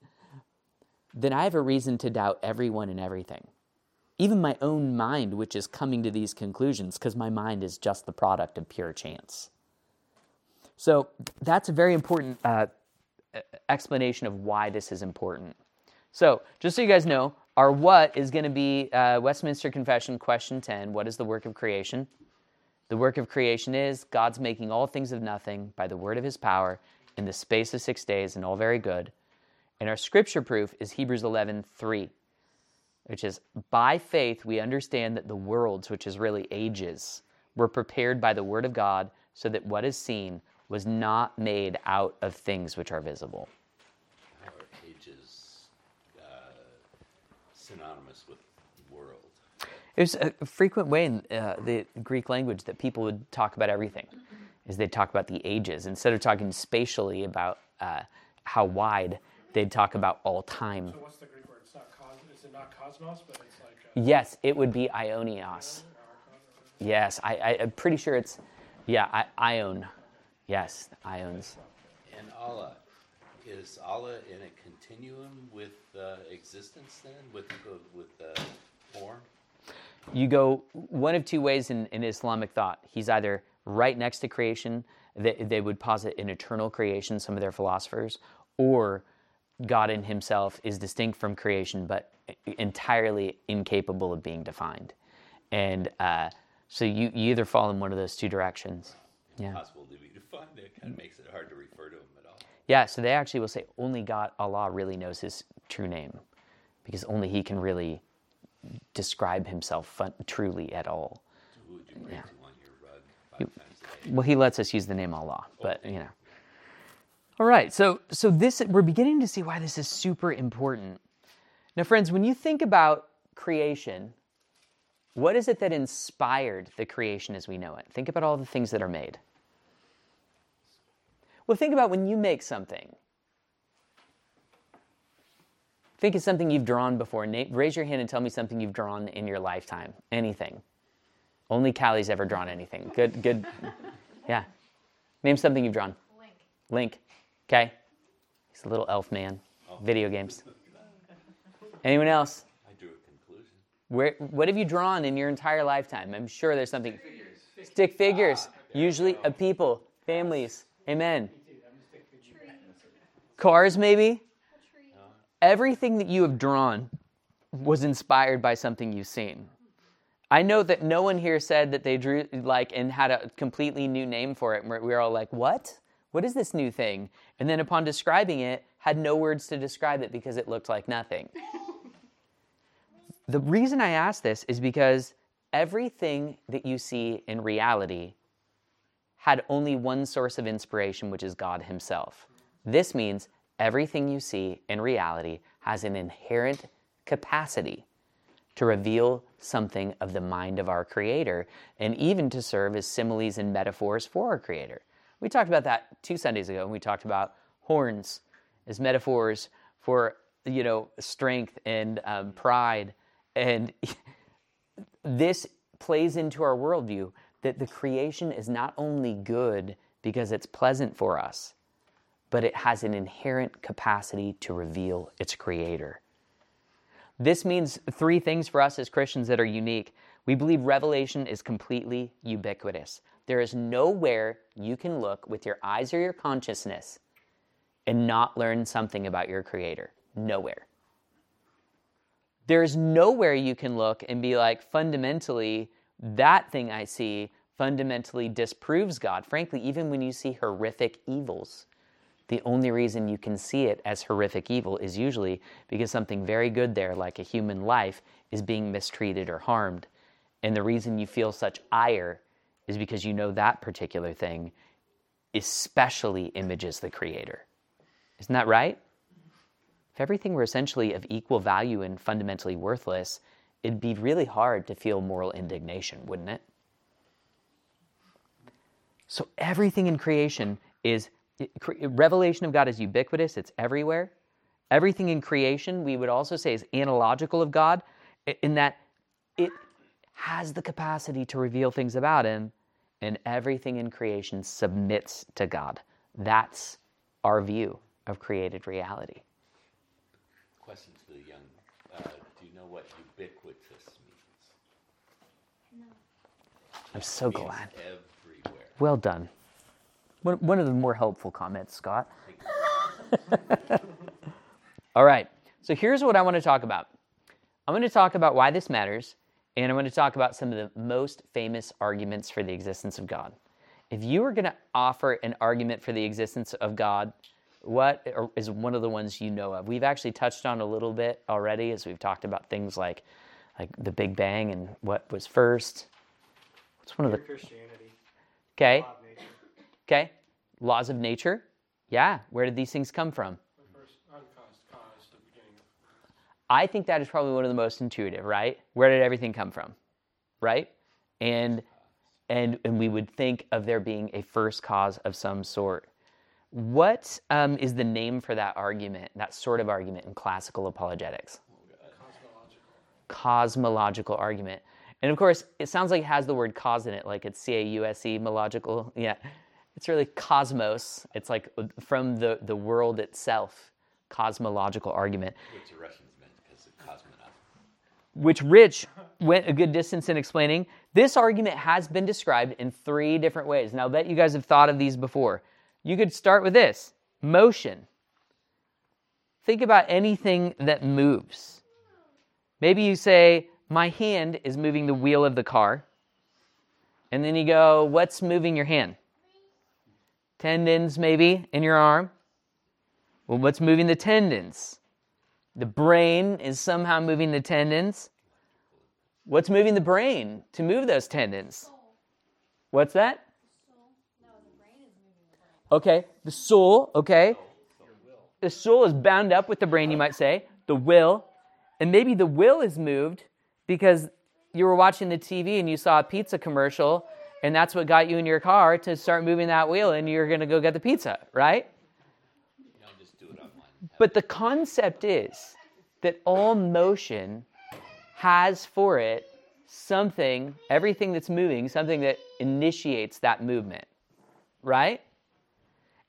then I have a reason to doubt everyone and everything. Even my own mind, which is coming to these conclusions, because my mind is just the product of pure chance. So that's a very important uh, explanation of why this is important. So just so you guys know, our what is going to be uh, Westminster Confession, question ten. What is the work of creation? The work of creation is God's making all things of nothing by the word of his power in the space of six days, and all very good. And our scripture proof is Hebrews eleven three. Which is, by faith we understand that the worlds, which is really ages, were prepared by the word of God, so that what is seen was not made out of things which are visible. How are ages uh, synonymous with world? There's a frequent way in uh, the Greek language that people would talk about everything, is they'd talk about the ages. Instead of talking spatially about uh, how wide, they'd talk about all time. So what's the Greek word? It's not cos- is it not cosmos, but it's like... Uh, yes, it would be ionios. Yes, I, I, I'm pretty sure it's, yeah, I, ion. Yes, ions. And Allah, is Allah in a continuum with uh, existence then, with uh, with uh, form? You go one of two ways in, in Islamic thought. He's either right next to creation, they, they would posit an eternal creation, some of their philosophers, or God in himself is distinct from creation, but entirely incapable of being defined. And uh, so you, you either fall in one of those two directions. Yeah. Impossible to be defined. It kind of makes it hard to refer to him at all. Yeah, so they actually will say only God, Allah, really knows his true name, because only he can really describe himself fun, truly at all. So who would you pray Yeah. to on your rug five He- times a day? Well, he lets us use the name Allah, but, you know. All right, so so this we're beginning to see why this is super important. Now, friends, when you think about creation, what is it that inspired the creation as we know it? Think about all the things that are made. Well, think about when you make something. Think of something you've drawn before. Nate, raise your hand and tell me something you've drawn in your lifetime. Anything. Only Callie's ever drawn anything. Good, good. Yeah. Name something you've drawn. Link. Link. Okay. He's a little elf man. Video games. Anyone else? I drew a conclusion. Where? What have you drawn in your entire lifetime? I'm sure there's something. Stick figures. Stick figures. Ah, usually of people, families. Amen. Cars, maybe? Everything that you have drawn was inspired by something you've seen. I know that no one here said that they drew like and had a completely new name for it. And we were all like, what? What is this new thing? And then upon describing it, had no words to describe it because it looked like nothing. The reason I ask this is because everything that you see in reality had only one source of inspiration, which is God himself. This means everything you see in reality has an inherent capacity to reveal something of the mind of our Creator, and even to serve as similes and metaphors for our Creator. We talked about that two Sundays ago, and we talked about horns as metaphors for, you know, strength and um, pride. And this plays into our worldview that the creation is not only good because it's pleasant for us, but it has an inherent capacity to reveal its Creator. This means three things for us as Christians that are unique. We believe revelation is completely ubiquitous. There is nowhere you can look with your eyes or your consciousness and not learn something about your Creator. Nowhere. There is nowhere you can look and be like, fundamentally, that thing I see fundamentally disproves God. Frankly, even when you see horrific evils, the only reason you can see it as horrific evil is usually because something very good there, like a human life, is being mistreated or harmed. And the reason you feel such ire is because you know that particular thing especially images the Creator. Isn't that right? If everything were essentially of equal value and fundamentally worthless, it'd be really hard to feel moral indignation, wouldn't it? So everything in creation is, revelation of God is ubiquitous, it's everywhere. Everything in creation, we would also say, is analogical of God, in that it has the capacity to reveal things about Him, and everything in creation submits to God. That's our view of created reality. Question to the young, uh, do you know what ubiquitous means? No. I'm so It means glad. everywhere. Well done. One, one of the more helpful comments, Scott. All right, so here's what I want to talk about. I'm going to talk about why this matters, and I'm going to talk about some of the most famous arguments for the existence of God. If you were going to offer an argument for the existence of God, what is one of the ones you know of? We've actually touched on a little bit already as we've talked about things like, like the Big Bang and what was first. What's one of the... Christianity. Okay. Law of nature. Okay. Laws of nature. Yeah. Where did these things come from? The first uncaused cause, the beginning of... I think that is probably one of the most intuitive, right? Where did everything come from? Right? And and and we would think of there being a first cause of some sort. What um, is the name for that argument, that sort of argument in classical apologetics? Cosmological. Cosmological argument. And of course, it sounds like it has the word cause in it, like it's C A U S E, mological. Yeah. It's really cosmos. It's like from the, the world itself, cosmological argument. Which the Russians meant because of cosmonaut. Which Rich went a good distance in explaining. This argument has been described in three different ways. Now, I bet you guys have thought of these before. You could start with this, motion. Think about anything that moves. Maybe you say, my hand is moving the wheel of the car. And then you go, what's moving your hand? Tendons, maybe, in your arm. Well, what's moving the tendons? The brain is somehow moving the tendons. What's moving the brain to move those tendons? What's that? Okay, the soul, okay. The soul is bound up with the brain, you might say. The will. And maybe the will is moved because you were watching the T V and you saw a pizza commercial, and that's what got you in your car to start moving that wheel, and you're going to go get the pizza, right? No, just do it online. But the concept is that all motion has for it something, everything that's moving, something that initiates that movement, right?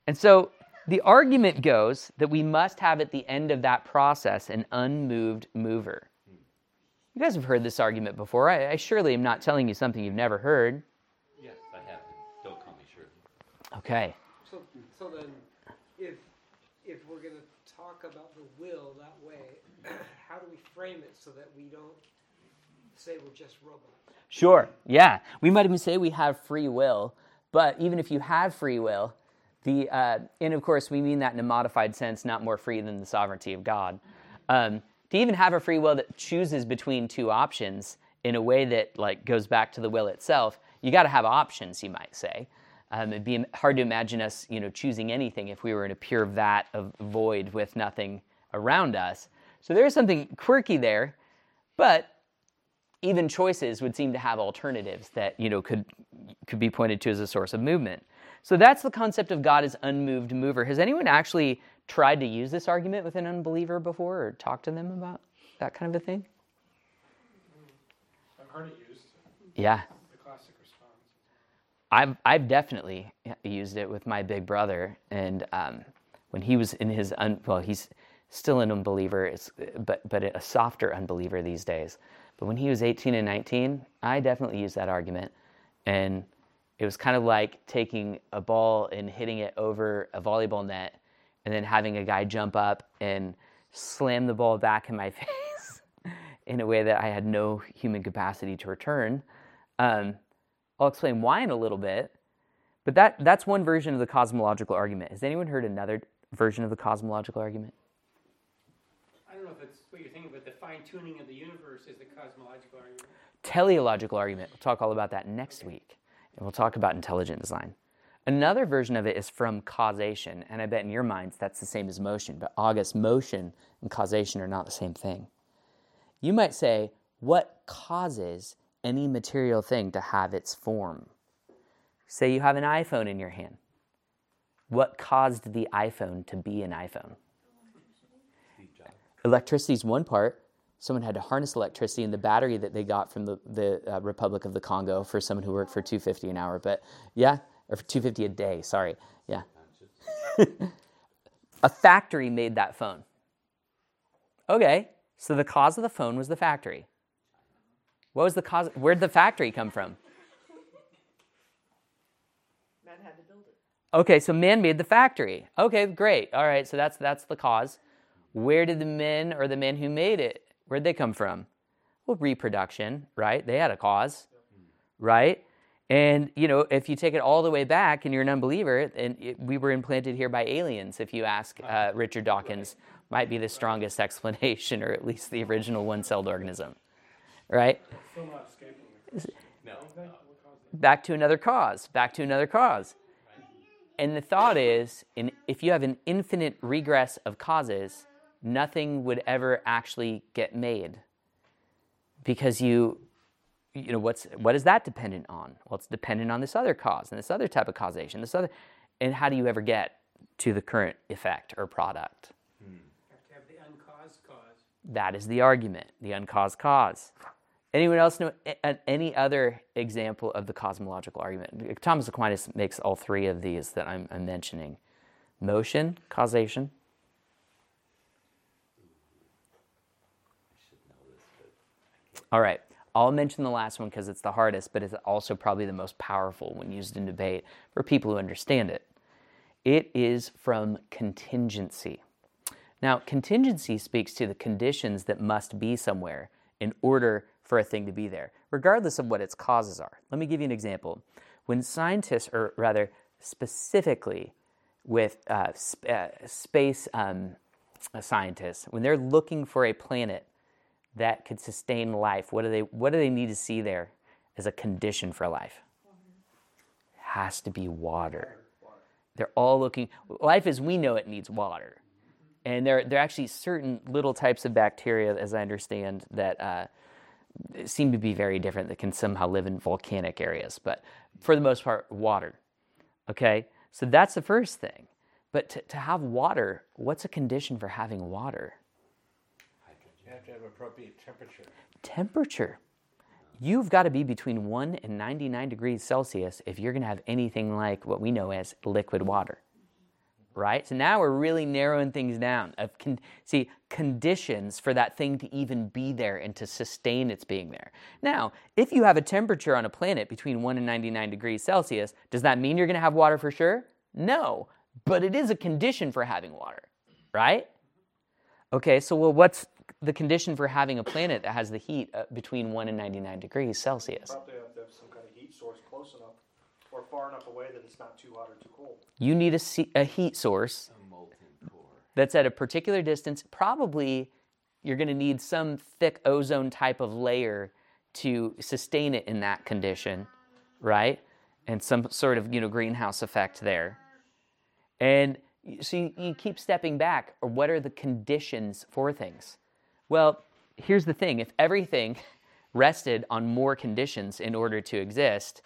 And so the argument goes that we must have at the end of that process an unmoved mover. You guys have heard this argument before. I, I surely am not telling you something you've never heard. Yes, I have. Don't call me Shirley. Okay. So, so then, if if we're going to talk about the will that way, how do we frame it so that we don't say we're just robots? Sure, yeah. We might even say we have free will, but even if you have free will, the uh, and of course we mean that in a modified sense, not more free than the sovereignty of God. Um, to even have a free will that chooses between two options in a way that like goes back to the will itself, you got to have options, you might say. Um, it'd be hard to imagine us, you know, choosing anything if we were in a pure vat of void with nothing around us. So there is something quirky there, but even choices would seem to have alternatives that, you know, could could be pointed to as a source of movement. So that's the concept of God as unmoved mover. Has anyone actually tried to use this argument with an unbeliever before or talked to them about that kind of a thing? I've heard it used. Yeah. The classic response. I've I've definitely used it with my big brother, and um, when he was in his un, well, he's still an unbeliever, it's, but but a softer unbeliever these days. But when he was eighteen and nineteen, I definitely used that argument, and it was kind of like taking a ball and hitting it over a volleyball net, and then having a guy jump up and slam the ball back in my face in a way that I had no human capacity to return. Um, I'll explain why in a little bit, but that that's one version of the cosmological argument. Has anyone heard another version of the cosmological argument? I don't know if it's what you're thinking, but the fine-tuning of the universe is the cosmological argument. Teleological argument. We'll talk all about that next week. And we'll talk about intelligent design. Another version of it is from causation, and I bet in your minds that's the same as motion, but August, motion and causation are not the same thing. You might say, what causes any material thing to have its form? Say you have an iPhone in your hand. What caused the iPhone to be an iPhone? Electricity is one part. Someone had to harness electricity, and the battery that they got from the, the uh, Republic of the Congo for someone who worked for two dollars and fifty cents an hour, but yeah, or for two dollars and fifty cents a day, sorry, yeah. A factory made that phone. Okay, so the cause of the phone was the factory. What was the cause? Where'd the factory come from? Man had to build it. Okay, so man made the factory. Okay, great. All right, so that's that's the cause. Where did the men or the men who made it, where'd they come from? Well, reproduction, right? They had a cause, right? And, you know, if you take it all the way back and you're an unbeliever, and it, we were implanted here by aliens, if you ask uh, Richard Dawkins, might be the strongest explanation, or at least the original one-celled organism, right? Still not escaping. No. Back to another cause, back to another cause. And the thought is, in, if you have an infinite regress of causes, nothing would ever actually get made. Because you, you know, what's what is that dependent on? Well, it's dependent on this other cause and this other type of causation, this other, and how do you ever get to the current effect or product? You have to have the uncaused cause. That is the argument, the uncaused cause. Anyone else know any other example of the cosmological argument? Thomas Aquinas makes all three of these that I'm, I'm mentioning. Motion, causation. All right, I'll mention the last one because it's the hardest, but it's also probably the most powerful when used in debate for people who understand it. It is from contingency. Now, contingency speaks to the conditions that must be somewhere in order for a thing to be there, regardless of what its causes are. Let me give you an example. When scientists, or rather specifically with uh, sp- uh, space um, scientists, when they're looking for a planet that could sustain life, what do they what do they need to see there as a condition for life? It has to be water. They're all looking, life as we know it needs water. And there, there are actually certain little types of bacteria, as I understand, that uh, seem to be very different, that can somehow live in volcanic areas. But for the most part, water. Okay? So that's the first thing. But to, to have water, what's a condition for having water? You have to have appropriate temperature. Temperature. You've got to be between one and ninety-nine degrees Celsius if you're going to have anything like what we know as liquid water. right? So now we're really narrowing things down. Of con- see, conditions for that thing to even be there and to sustain its being there. Now, if you have a temperature on a planet between one and ninety-nine degrees Celsius, does that mean you're going to have water for sure? No, but it is a condition for having water, right? Okay, so well, what's the condition for having a planet that has the heat uh, between one and ninety-nine degrees Celsius? Probably have to have some kind of heat source close enough or far enough away that it's not too hot or too cold. You need a, se- a heat source that's at a particular distance. Probably you're going to need some thick ozone type of layer to sustain it in that condition, right? And some sort of, you know, greenhouse effect there. And so you, you keep stepping back, or what are the conditions for things? Well, here's the thing. If everything rested on more conditions in order to exist,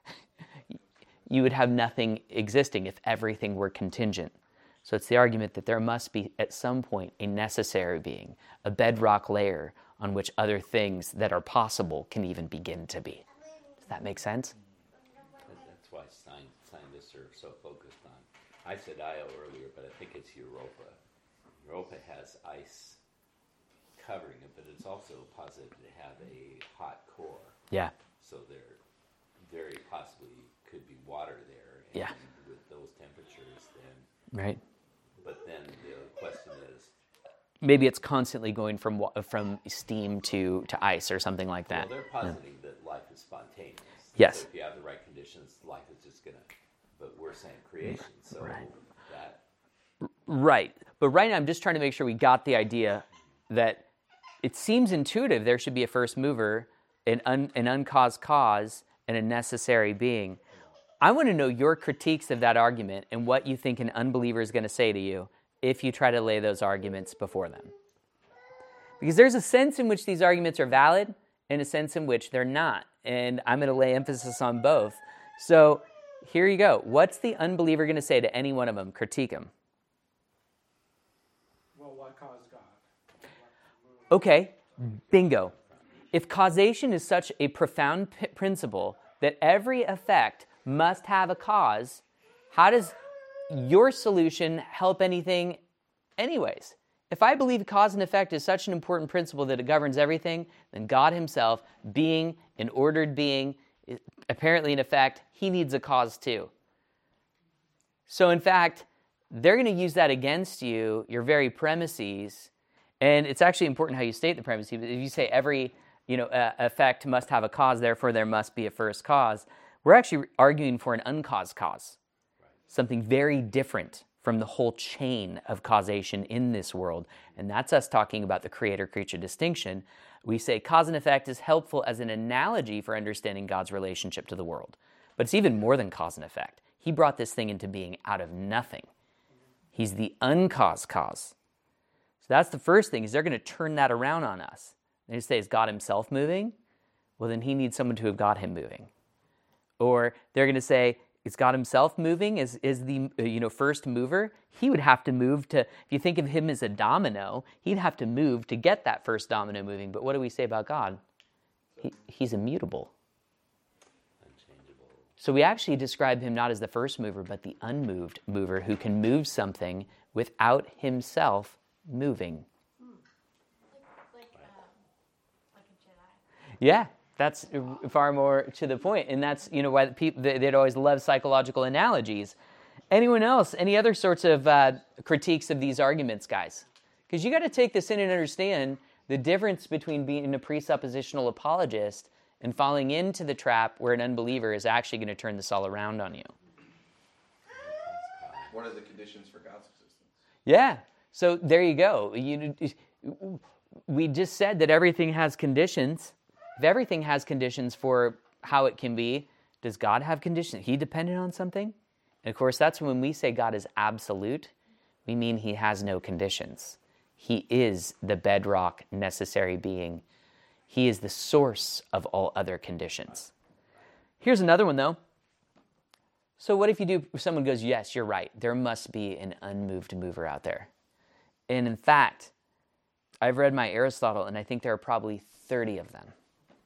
you would have nothing existing if everything were contingent. So it's the argument that there must be, at some point, a necessary being, a bedrock layer on which other things that are possible can even begin to be. Does that make sense? That's why scientists are so focused on. I said Io earlier, but I think it's Europa. Europa has ice covering it, but it's also posited to have a hot core. Yeah. So there very possibly could be water there. And yeah. With those temperatures, then. Right. But then the question is. Maybe it's constantly going from from steam to, to ice or something like that. Well, they're positing yeah. that life is spontaneous. Yes. So if you have the right conditions, life is just going to. But we're saying creation, so right. that. Right. But right now, I'm just trying to make sure we got the idea that it seems intuitive there should be a first mover, an, un, an uncaused cause, and a necessary being. I want to know your critiques of that argument and what you think an unbeliever is going to say to you if you try to lay those arguments before them. Because there's a sense in which these arguments are valid and a sense in which they're not. And I'm going to lay emphasis on both. So here you go. What's the unbeliever going to say to any one of them? Critique them. Well, what caused God? Okay, bingo. If causation is such a profound p- principle that every effect must have a cause, how does your solution help anything anyways? If I believe cause and effect is such an important principle that it governs everything, then God himself, being an ordered being, apparently in effect, he needs a cause too. So in fact, they're going to use that against you, your very premises, and it's actually important how you state the premises. If you say every you know, uh, effect must have a cause, therefore there must be a first cause, we're actually arguing for an uncaused cause, something very different from the whole chain of causation in this world. And that's us talking about the creator-creature distinction. We say cause and effect is helpful as an analogy for understanding God's relationship to the world. But it's even more than cause and effect. He brought this thing into being out of nothing. He's the uncaused cause. So that's the first thing, is they're going to turn that around on us. They say, is God himself moving? Well, then he needs someone to have got him moving. Or they're going to say, is God himself moving? Is is the you know first mover? He would have to move to, if you think of him as a domino, he'd have to move to get that first domino moving. But what do we say about God? He, he's immutable. Unchangeable. So we actually describe him not as the first mover, but the unmoved mover who can move something without himself moving. Like, um, like a Jedi. Yeah. That's far more to the point, and that's you know why the people they'd always love psychological analogies. Anyone else? Any other sorts of uh, critiques of these arguments, guys? Because you got to take this in and understand the difference between being a presuppositional apologist and falling into the trap where an unbeliever is actually going to turn this all around on you. What are the conditions for God's existence? Yeah. So there you go. You, we just said that everything has conditions. If everything has conditions for how it can be, does God have conditions? He dependent on something? And of course, that's when we say God is absolute, we mean he has no conditions. He is the bedrock necessary being. He is the source of all other conditions. Here's another one, though. So what if you do, if someone goes, yes, you're right, there must be an unmoved mover out there. And in fact, I've read my Aristotle, and I think there are probably thirty of them.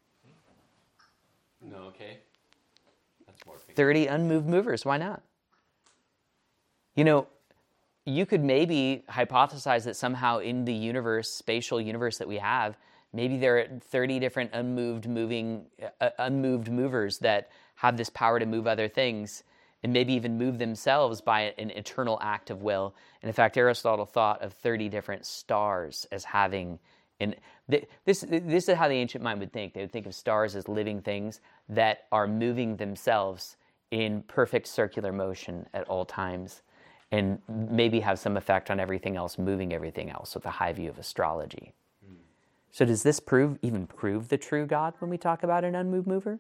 No, okay. That's more. thirty unmoved movers, why not? You know, you could maybe hypothesize that somehow in the universe, spatial universe that we have, maybe there are thirty different unmoved moving, uh, unmoved movers that have this power to move other things, and maybe even move themselves by an eternal act of will. And in fact, Aristotle thought of thirty different stars as having, and this this is how the ancient mind would think. They would think of stars as living things that are moving themselves in perfect circular motion at all times, and maybe have some effect on everything else, moving everything else with a high view of astrology. Mm. So does this prove even prove the true God when we talk about an unmoved mover?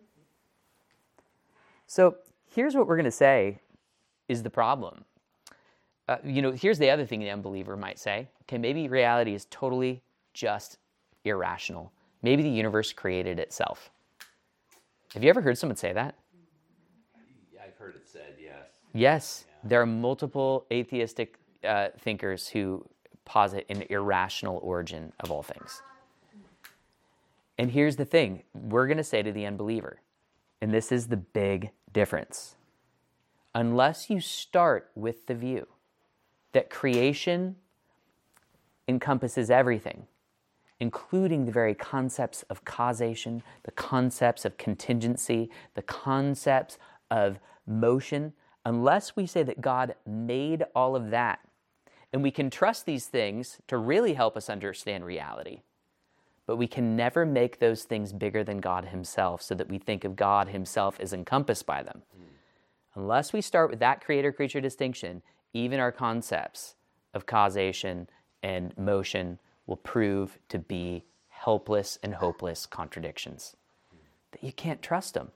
So here's what we're going to say is the problem. Uh, you know, here's the other thing the unbeliever might say. Okay, maybe reality is totally just irrational. Maybe the universe created itself. Have you ever heard someone say that? I've heard it said, yes. Yes. Yeah. There are multiple atheistic uh, thinkers who posit an irrational origin of all things. And here's the thing. We're going to say to the unbeliever, and this is the big difference. Unless you start with the view that creation encompasses everything, including the very concepts of causation, the concepts of contingency, the concepts of motion, unless we say that God made all of that, and we can trust these things to really help us understand reality, but we can never make those things bigger than God himself so that we think of God himself as encompassed by them. Mm. Unless we start with that creator-creature distinction, even our concepts of causation and motion will prove to be helpless and hopeless contradictions. That you can't trust them.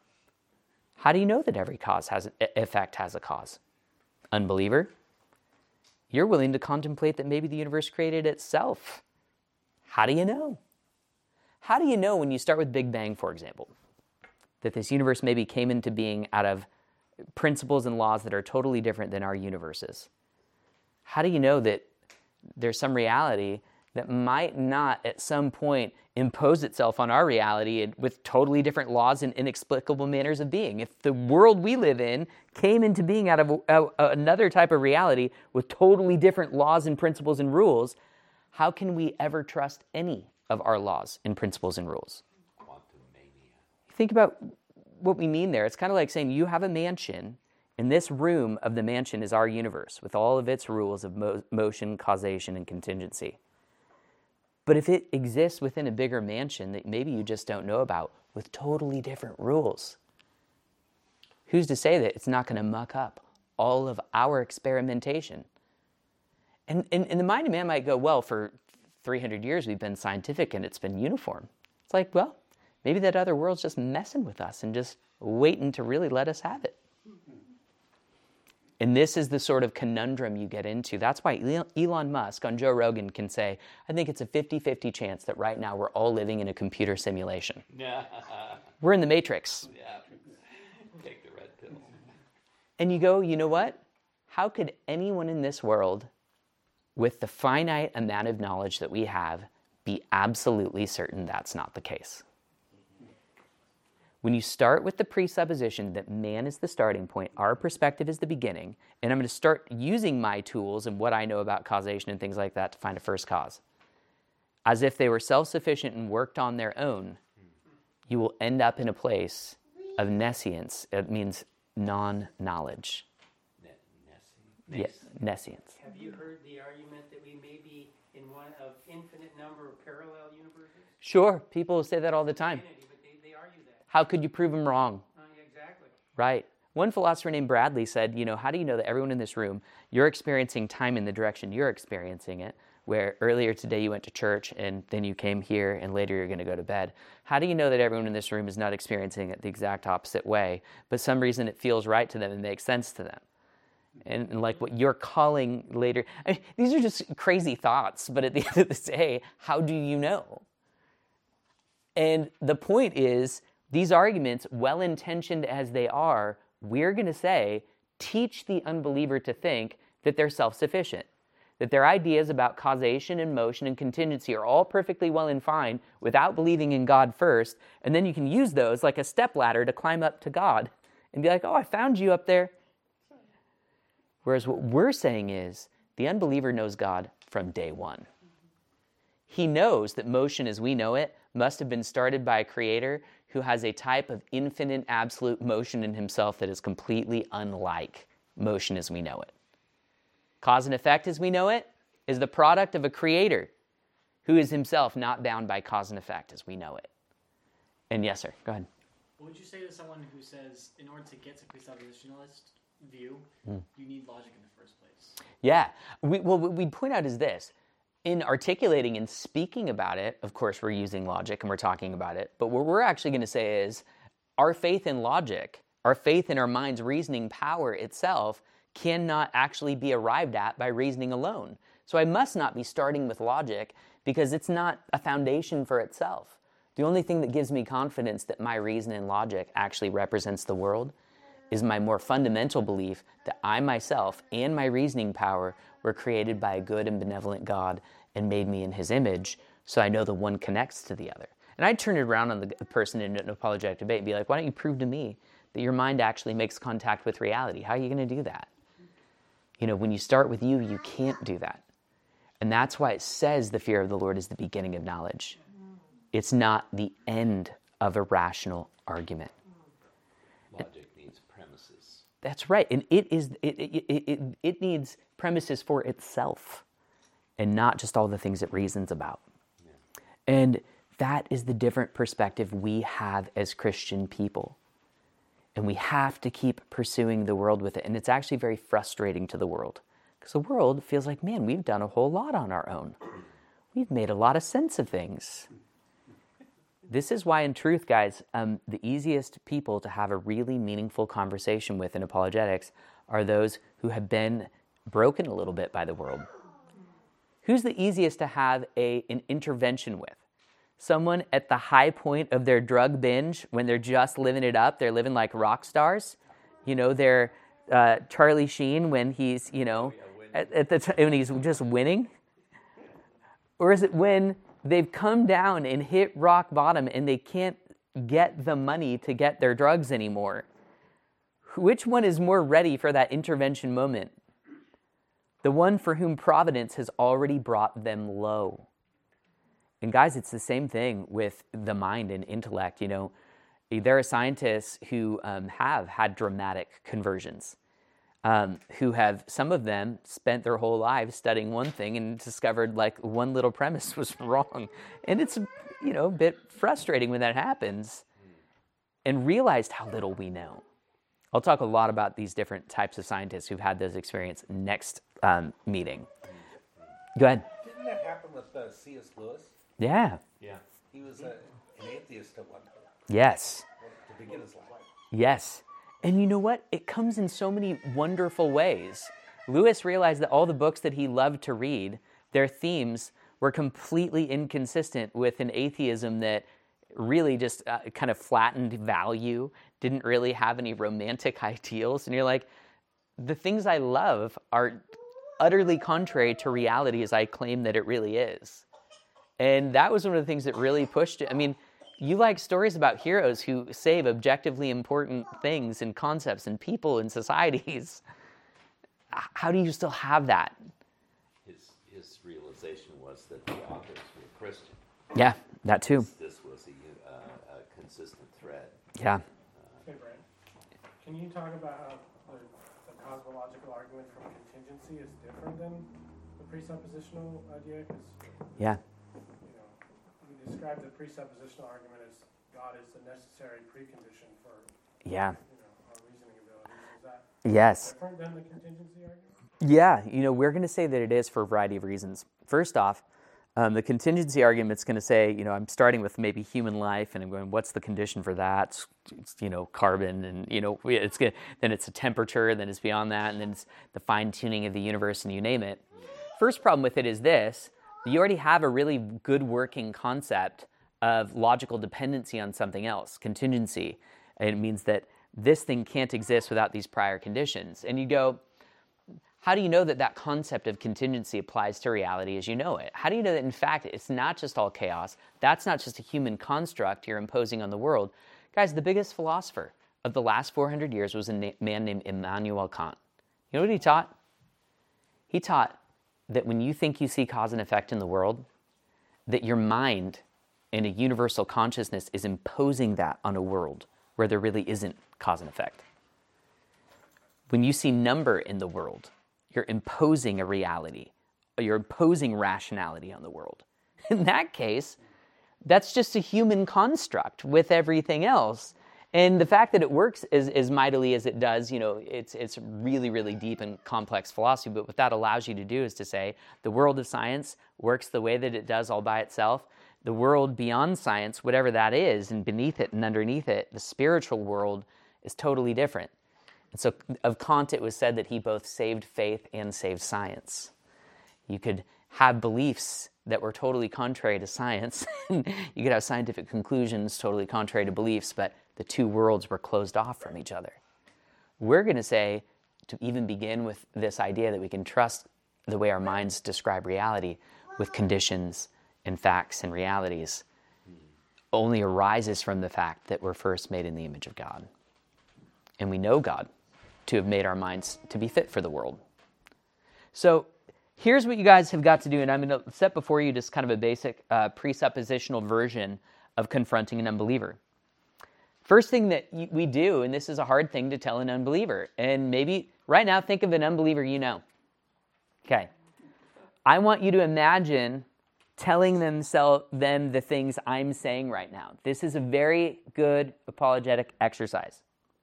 How do you know that every cause has an effect has a cause? Unbeliever, you're willing to contemplate that maybe the universe created itself. How do you know? How do you know when you start with Big Bang, for example, that this universe maybe came into being out of principles and laws that are totally different than our universes? How do you know that there's some reality that might not at some point impose itself on our reality with totally different laws and inexplicable manners of being? If the world we live in came into being out of a, a, another type of reality with totally different laws and principles and rules, how can we ever trust any of our laws and principles and rules? Quantum mania. Think about what we mean there. It's kind of like saying you have a mansion, and this room of the mansion is our universe with all of its rules of mo- motion, causation, and contingency. But if it exists within a bigger mansion that maybe you just don't know about with totally different rules, who's to say that it's not going to muck up all of our experimentation? And, and, and the mind of man might go, well, for three hundred years we've been scientific and it's been uniform. It's like, well, maybe that other world's just messing with us and just waiting to really let us have it. And this is the sort of conundrum you get into. That's why Elon Musk on Joe Rogan can say, I think it's a fifty-fifty chance that right now we're all living in a computer simulation. We're in the Matrix. Yeah. Take the red pill. And you go, you know what? How could anyone in this world, with the finite amount of knowledge that we have, be absolutely certain that's not the case? When you start with the presupposition that man is the starting point, our perspective is the beginning, and I'm going to start using my tools and what I know about causation and things like that to find a first cause, as if they were self-sufficient and worked on their own, you will end up in a place of nescience. It means non-knowledge. Ne- yes, nescience. Have you heard the argument that we may be in one of infinite number of parallel universes? Sure, people say that all the time. But they, they argue that. How could you prove them wrong? Uh, exactly. Right. One philosopher named Bradley said, you know, how do you know that everyone in this room, you're experiencing time in the direction you're experiencing it, where earlier today you went to church and then you came here and later you're going to go to bed. How do you know that everyone in this room is not experiencing it the exact opposite way, but some reason it feels right to them and makes sense to them? And, and like what you're calling later, I mean, these are just crazy thoughts, but at the end of the day, how do you know? And the point is, these arguments, well-intentioned as they are, we're going to say, teach the unbeliever to think that they're self-sufficient, that their ideas about causation and motion and contingency are all perfectly well and fine without believing in God first, and then you can use those like a stepladder to climb up to God and be like, oh, I found you up there. Whereas what we're saying is, The unbeliever knows God from day one. He knows that motion as we know it must have been started by a creator who has a type of infinite absolute motion in himself that is completely unlike motion as we know it. Cause and effect as we know it is the product of a creator who is himself not bound by cause and effect as we know it. And yes, sir, go ahead. What would you say to someone who says, in order to get to presuppositionalist view, Mm. you need logic in the first place? Yeah. We, well, what we'd point out is this. In articulating and speaking about it, of course, we're using logic and we're talking about it. But what we're actually going to say is our faith in logic, our faith in our mind's reasoning power itself cannot actually be arrived at by reasoning alone. So I must not be starting with logic because it's not a foundation for itself. The only thing that gives me confidence that my reason and logic actually represents the world is my more fundamental belief that I myself and my reasoning power were created by a good and benevolent God and made me in his image, so I know the one connects to the other. And I'd turn it around on the person in an apologetic debate and be like, why don't you prove to me that your mind actually makes contact with reality? How are you going to do that? You know, when you start with you, you can't do that. And that's why it says the fear of the Lord is the beginning of knowledge. It's not the end of a rational argument. Logic needs premises. That's right. And it is it, it, it, it, it needs premises for itself and not just all the things it reasons about. Yeah. And that is the different perspective we have as Christian people. And we have to keep pursuing the world with it. And it's actually very frustrating to the world because the world feels like, man, we've done a whole lot on our own. We've made a lot of sense of things. This is why, in truth, guys, um, the easiest people to have a really meaningful conversation with in apologetics are those who have been broken a little bit by the world. Who's the easiest to have a, an intervention with? Someone at the high point of their drug binge when they're just living it up. They're living like rock stars. You know, they're uh, Charlie Sheen when he's, you know, at, at the t- when he's just winning. Or is it when they've come down and hit rock bottom and they can't get the money to get their drugs anymore? Which one is more ready for that intervention moment? The one for whom providence has already brought them low. And guys, it's the same thing with the mind and intellect. You know, there are scientists who um, have had dramatic conversions, um, who have, some of them, spent their whole lives studying one thing and discovered like one little premise was wrong. And it's, you know, a bit frustrating when that happens and realized how little we know. I'll talk a lot about these different types of scientists who've had those experiences next um, meeting. Go ahead. Didn't that happen with uh, C S Lewis? Yeah. Yeah. He was a, an atheist at one point. Yes. To begin his life. Yes. And you know what? It comes in so many wonderful ways. Lewis realized that all the books that he loved to read, their themes were completely inconsistent with an atheism that really just uh, kind of flattened value, didn't really have any romantic ideals. And you're like, the things I love are utterly contrary to reality as I claim that it really is. And that was one of the things that really pushed it. I mean, you like stories about heroes who save objectively important things and concepts and people and societies. How do you still have that? His his realization was that the authors were Christian. Yeah, that too. This, this was a, uh, a consistent thread. Yeah. Hey, Brad, can you talk about how the, the cosmological argument from contingency is different than the presuppositional idea? Cause, yeah. You know, we describe the presuppositional argument as God is the necessary precondition for yeah. you know, our reasoning abilities. Is that yes. different than the contingency argument? Yeah, you know, we're going to say that it is for a variety of reasons. First off, um, the contingency argument's going to say, you know, I'm starting with maybe human life, and I'm going, what's the condition for that? It's, it's, you know, carbon, and you know, it's good. Then it's a temperature, then it's beyond that, and then it's the fine tuning of the universe, and you name it. First problem with it is this: you already have a really good working concept of logical dependency on something else, contingency. And it means that this thing can't exist without these prior conditions. And you go, how do you know that that concept of contingency applies to reality as you know it? How do you know that, in fact, it's not just all chaos? That's not just a human construct you're imposing on the world. Guys, the biggest philosopher of the last four hundred years was a na- man named Immanuel Kant. You know what he taught? He taught that when you think you see cause and effect in the world, that your mind and a universal consciousness is imposing that on a world where there really isn't cause and effect. When you see number in the world, you're imposing a reality, or you're imposing rationality on the world. In that case, that's just a human construct with everything else. And the fact that it works as, as mightily as it does, you know, it's it's really, really deep and complex philosophy. But what that allows you to do is to say the world of science works the way that it does all by itself. The world beyond science, whatever that is, and beneath it and underneath it, the spiritual world is totally different. And so of Kant, it was said that he both saved faith and saved science. You could have beliefs that were totally contrary to science. You could have scientific conclusions totally contrary to beliefs, but the two worlds were closed off from each other. We're going to say, to even begin with this idea that we can trust the way our minds describe reality with conditions and facts and realities, only arises from the fact that we're first made in the image of God. And we know God to have made our minds to be fit for the world. So here's what you guys have got to do, and I'm going to set before you just kind of a basic uh, presuppositional version of confronting an unbeliever. First thing that we do, and this is a hard thing to tell an unbeliever, and maybe right now think of an unbeliever you know. Okay. I want you to imagine telling themselves, them the things I'm saying right now. This is a very good apologetic exercise.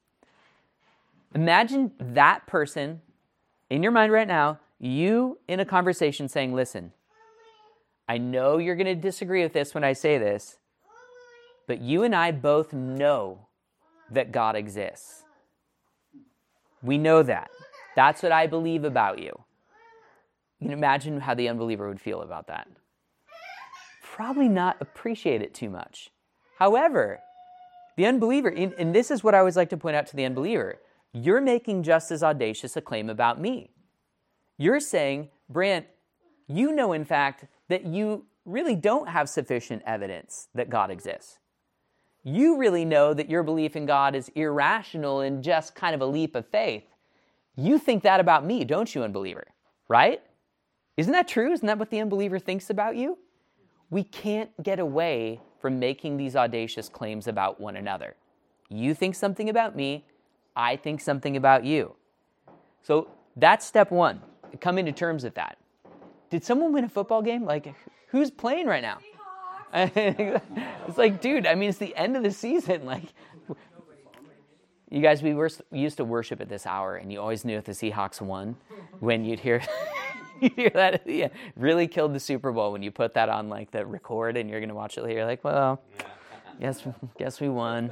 Imagine that person in your mind right now, you in a conversation saying, listen, I know you're going to disagree with this when I say this, but you and I both know that God exists. We know that. That's what I believe about you. You can imagine how the unbeliever would feel about that. Probably not appreciate it too much. However, the unbeliever, and this is what I always like to point out to the unbeliever, you're making just as audacious a claim about me. You're saying, Brant, you know in fact that you really don't have sufficient evidence that God exists. You really know that your belief in God is irrational and just kind of a leap of faith. You think that about me, don't you, unbeliever? Right? Isn't that true? Isn't that what the unbeliever thinks about you? We can't get away from making these audacious claims about one another. You think something about me, I think something about you. So that's step one. Coming to terms with that. Did someone win a football game? Like, who's playing right now? It's like, dude, I mean, it's the end of the season. Like, you guys, we, were, we used to worship at this hour, and you always knew if the Seahawks won when you'd hear, you'd hear that. Yeah, really killed the Super Bowl when you put that on like the record, and you're gonna watch it later. You're like, well, guess guess we won.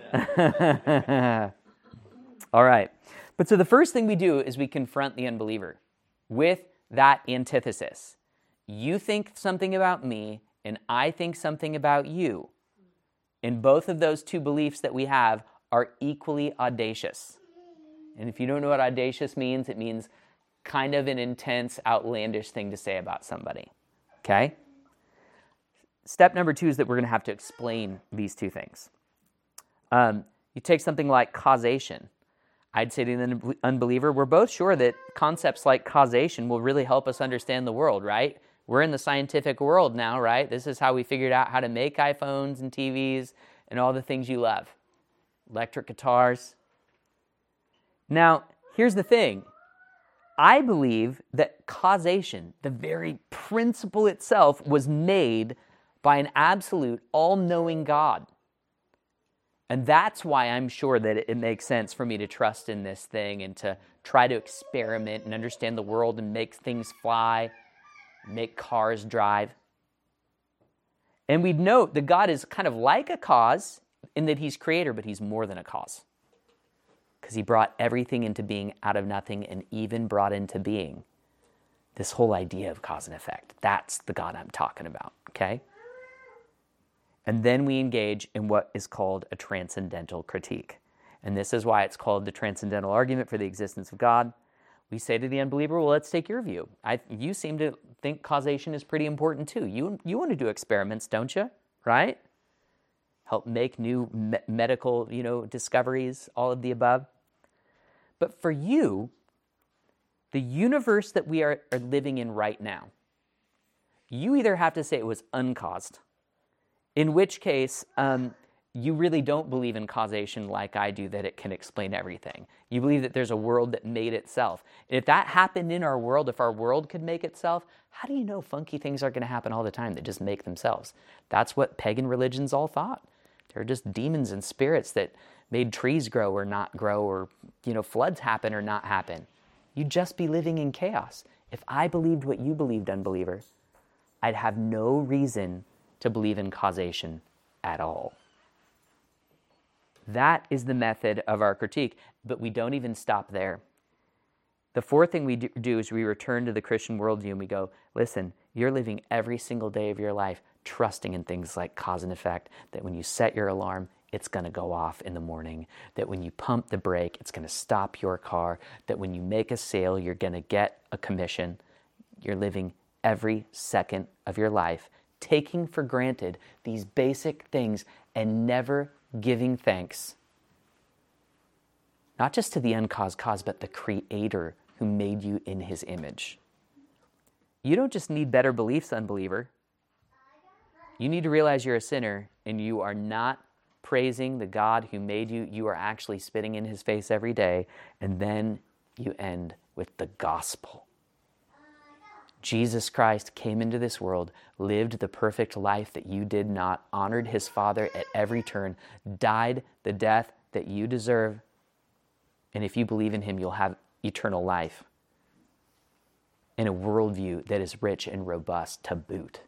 All right, but so the first thing we do is we confront the unbeliever with that antithesis. You think something about me, and I think something about you. And both of those two beliefs that we have are equally audacious. And if you don't know what audacious means, it means kind of an intense, outlandish thing to say about somebody. Okay? Step number two is that we're going to have to explain these two things. Um, you take something like causation. I'd say to the unbeliever, we're both sure that concepts like causation will really help us understand the world, right? We're in the scientific world now, right? This is how we figured out how to make iPhones and T Vs and all the things you love. Electric guitars. Now, here's the thing. I believe that causation, the very principle itself, was made by an absolute, all-knowing God. And that's why I'm sure that it makes sense for me to trust in this thing and to try to experiment and understand the world and make things fly, make cars drive. And we'd note that God is kind of like a cause in that he's creator, but he's more than a cause. Because he brought everything into being out of nothing and even brought into being this whole idea of cause and effect. That's the God I'm talking about, okay? And then we engage in what is called a transcendental critique. And this is why it's called the transcendental argument for the existence of God. We say to the unbeliever, well, let's take your view. I, you seem to think causation is pretty important too. You, you want to do experiments, don't you? Right? Help make new me- medical, you know, discoveries, all of the above. But for you, the universe that we are, are living in right now, you either have to say it was uncaused, in which case um, you really don't believe in causation like I do, that it can explain everything. You believe that there's a world that made itself. And if that happened in our world, if our world could make itself, how do you know funky things are going to happen all the time that just make themselves? That's what pagan religions all thought. They're just demons and spirits that made trees grow or not grow, or, you know, floods happen or not happen. You'd just be living in chaos. If I believed what you believed, unbeliever, I'd have no reason to believe in causation at all. That is the method of our critique, but we don't even stop there. The fourth thing we do is we return to the Christian worldview and we go, listen, you're living every single day of your life trusting in things like cause and effect, that when you set your alarm, it's going to go off in the morning, that when you pump the brake, it's going to stop your car, that when you make a sale, you're going to get a commission. You're living every second of your life taking for granted these basic things and never giving thanks, not just to the uncaused cause, but the Creator who made you in His image. You don't just need better beliefs, unbeliever. You need to realize you're a sinner and you are not praising the God who made you. You are actually spitting in His face every day. And then you end with the gospel. Jesus Christ came into this world, lived the perfect life that you did not, honored His Father at every turn, died the death that you deserve. And if you believe in Him, you'll have eternal life in a worldview that is rich and robust to boot.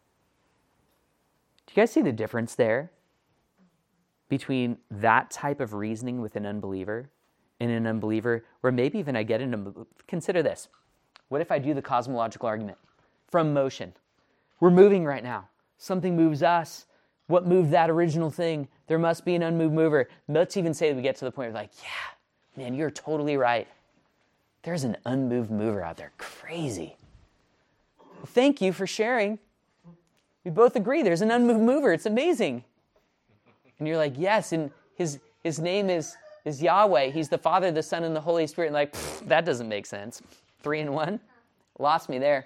Do you guys see the difference there between that type of reasoning with an unbeliever and an unbeliever where maybe even I get into, consider this. What if I do the cosmological argument from motion? We're moving right now. Something moves us. What moved that original thing? There must be an unmoved mover. Let's even say that we get to the point of like, yeah, man, you're totally right. There's an unmoved mover out there. Crazy. Well, thank you for sharing. We both agree there's an unmoved mover. It's amazing. And you're like, yes, and his his name is, is Yahweh. He's the Father, the Son, and the Holy Spirit. And like, that doesn't make sense. Three in one? Lost me there.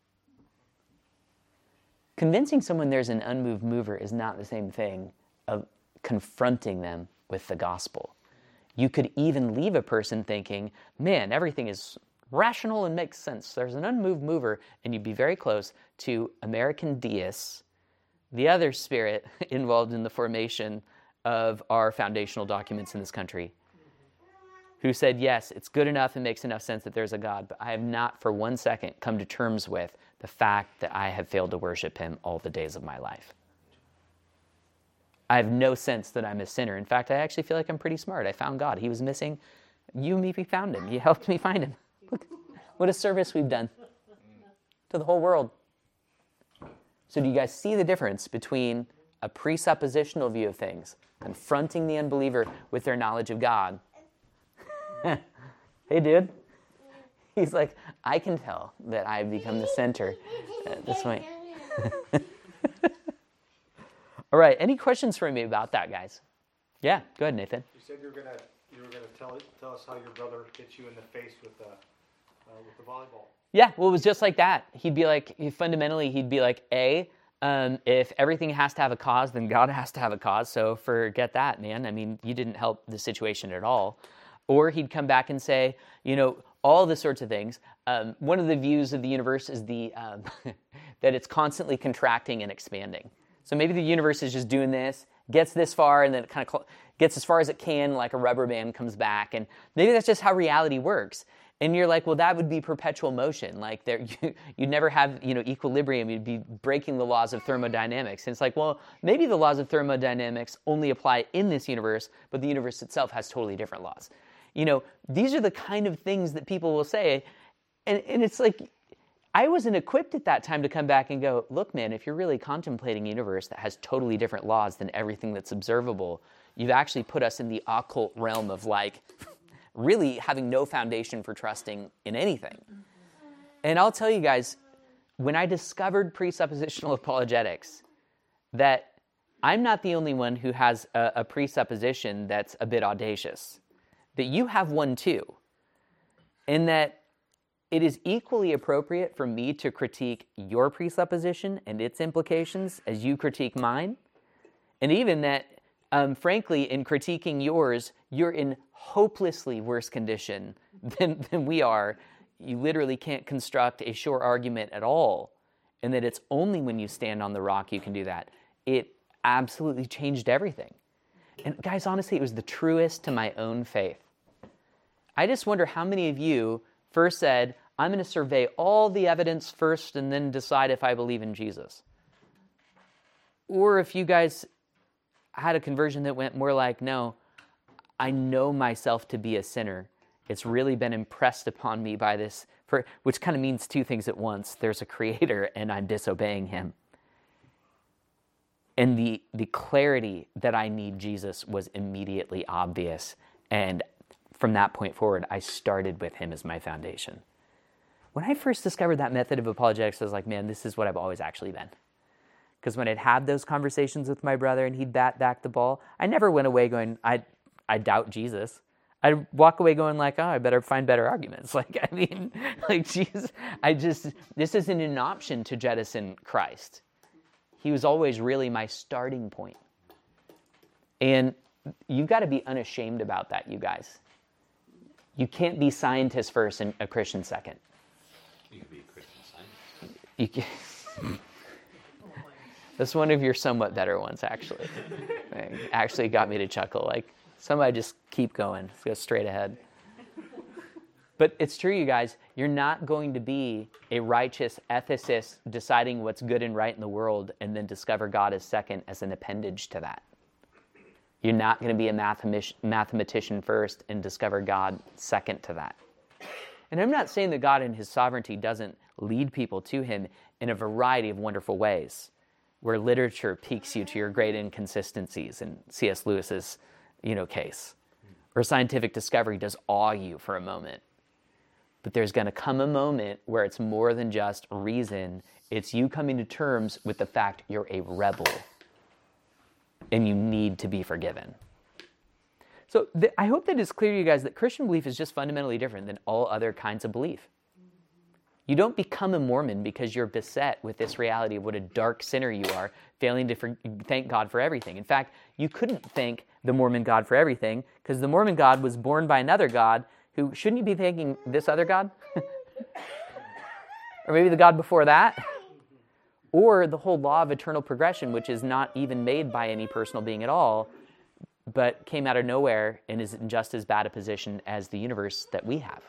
Convincing someone there's an unmoved mover is not the same thing of confronting them with the gospel. You could even leave a person thinking, man, everything is rational and makes sense. There's an unmoved mover, and you'd be very close to American deists, the other spirit involved in the formation of our foundational documents in this country, who said, yes, it's good enough and makes enough sense that there's a God, but I have not for one second come to terms with the fact that I have failed to worship Him all the days of my life. I have no sense that I'm a sinner. In fact, I actually feel like I'm pretty smart. I found God. He was missing. You and me, we found Him. You helped me find Him. Look, what a service we've done to the whole world. So do you guys see the difference between a presuppositional view of things, confronting the unbeliever with their knowledge of God? Hey, dude. He's like, I can tell that I've become the center at this point. All right, any questions for me about that, guys? Yeah, go ahead, Nathan. You said you were gonna you were gonna tell tell us how your brother hit you in the face with the uh, with the volleyball. Yeah, well, it was just like that. He'd be like, he, fundamentally, he'd be like, A, um, if everything has to have a cause, then God has to have a cause. So forget that, man. I mean, you didn't help the situation at all. Or he'd come back and say, you know, all the sorts of things. Um, one of the views of the universe is the um, that it's constantly contracting and expanding. So maybe the universe is just doing this, gets this far, and then it kind of cl- gets as far as it can, like a rubber band comes back. And maybe that's just how reality works. And you're like, well, that would be perpetual motion. Like there, you, you'd never have, you know, equilibrium. You'd be breaking the laws of thermodynamics. And it's like, well, maybe the laws of thermodynamics only apply in this universe, but the universe itself has totally different laws. You know, these are the kind of things that people will say. And, and it's like, I wasn't equipped at that time to come back and go, look, man, if you're really contemplating a universe that has totally different laws than everything that's observable, you've actually put us in the occult realm of like really having no foundation for trusting in anything. And I'll tell you guys, when I discovered presuppositional apologetics, that I'm not the only one who has a, a presupposition that's a bit audacious. That you have one too, in that it is equally appropriate for me to critique your presupposition and its implications as you critique mine. And even that, um, frankly, in critiquing yours, you're in hopelessly worse condition than, than we are. You literally can't construct a sure argument at all. And that it's only when you stand on the rock you can do that. It absolutely changed everything. And guys, honestly, it was the truest to my own faith. I just wonder how many of you first said, I'm going to survey all the evidence first and then decide if I believe in Jesus. Or if you guys had a conversion that went more like, no, I know myself to be a sinner. It's really been impressed upon me by this, for, which kind of means two things at once. There's a creator and I'm disobeying him. And the, the clarity that I need Jesus was immediately obvious. And from that point forward, I started with him as my foundation. When I first discovered that method of apologetics, I was like, man, this is what I've always actually been. Because when I'd had those conversations with my brother and he'd bat back the ball, I never went away going, I, I doubt Jesus. I'd walk away going like, oh, I better find better arguments. Like, I mean, like, Jesus, I just, this isn't an option to jettison Christ. He was always really my starting point. And you've got to be unashamed about that, you guys. You can't be scientist first and a Christian second. You can be a Christian scientist. You can. That's one of your somewhat better ones, actually. It actually got me to chuckle. Like, somebody just keep going. Let's go straight ahead. But it's true, you guys. You're not going to be a righteous ethicist deciding what's good and right in the world and then discover God as second as an appendage to that. You're not going to be a mathematician, mathematician first and discover God second to that. And I'm not saying that God in his sovereignty doesn't lead people to him in a variety of wonderful ways, where literature piques you to your great inconsistencies in C S Lewis's, you know, case, or scientific discovery does awe you for a moment. But there's going to come a moment where it's more than just reason. It's you coming to terms with the fact you're a rebel and you need to be forgiven. So th- I hope that it's clear to you guys that Christian belief is just fundamentally different than all other kinds of belief. You don't become a Mormon because you're beset with this reality of what a dark sinner you are, failing to for- thank God for everything. In fact, you couldn't thank the Mormon God for everything because the Mormon God was born by another God who, shouldn't you be thanking this other God? Or maybe the God before that? Or the whole law of eternal progression, which is not even made by any personal being at all, but came out of nowhere and is in just as bad a position as the universe that we have.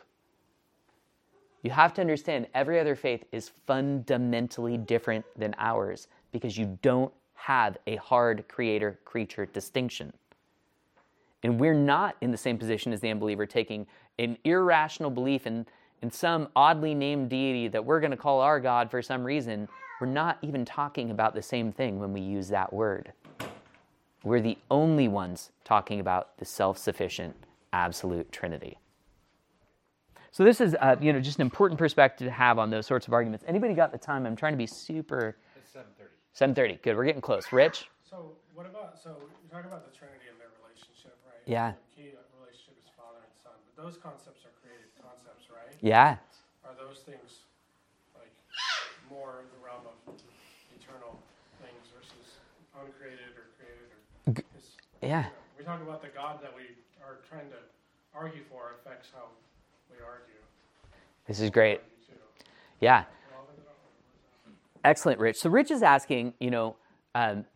You have to understand every other faith is fundamentally different than ours because you don't have a hard creator-creature distinction. And we're not in the same position as the unbeliever, taking an irrational belief in, in some oddly named deity that we're going to call our God for some reason. We're not even talking about the same thing when we use that word. We're the only ones talking about the self-sufficient, absolute Trinity. So this is, uh, you know, just an important perspective to have on those sorts of arguments. Anybody got the time? I'm trying to be super... It's seven thirty. seven thirty. Good. We're getting close. Rich? So what about, so you're talking about the Trinity and their relationship, right? Yeah. The key relationship is Father and Son. But those concepts are created concepts, right? Yeah. Are those things like more in the realm of eternal things versus uncreated or created? Or is, Yeah. You know, we talk about the God that we are trying to argue for affects how we argue. This is great. Yeah. Excellent, Rich. So Rich is asking, you know, um,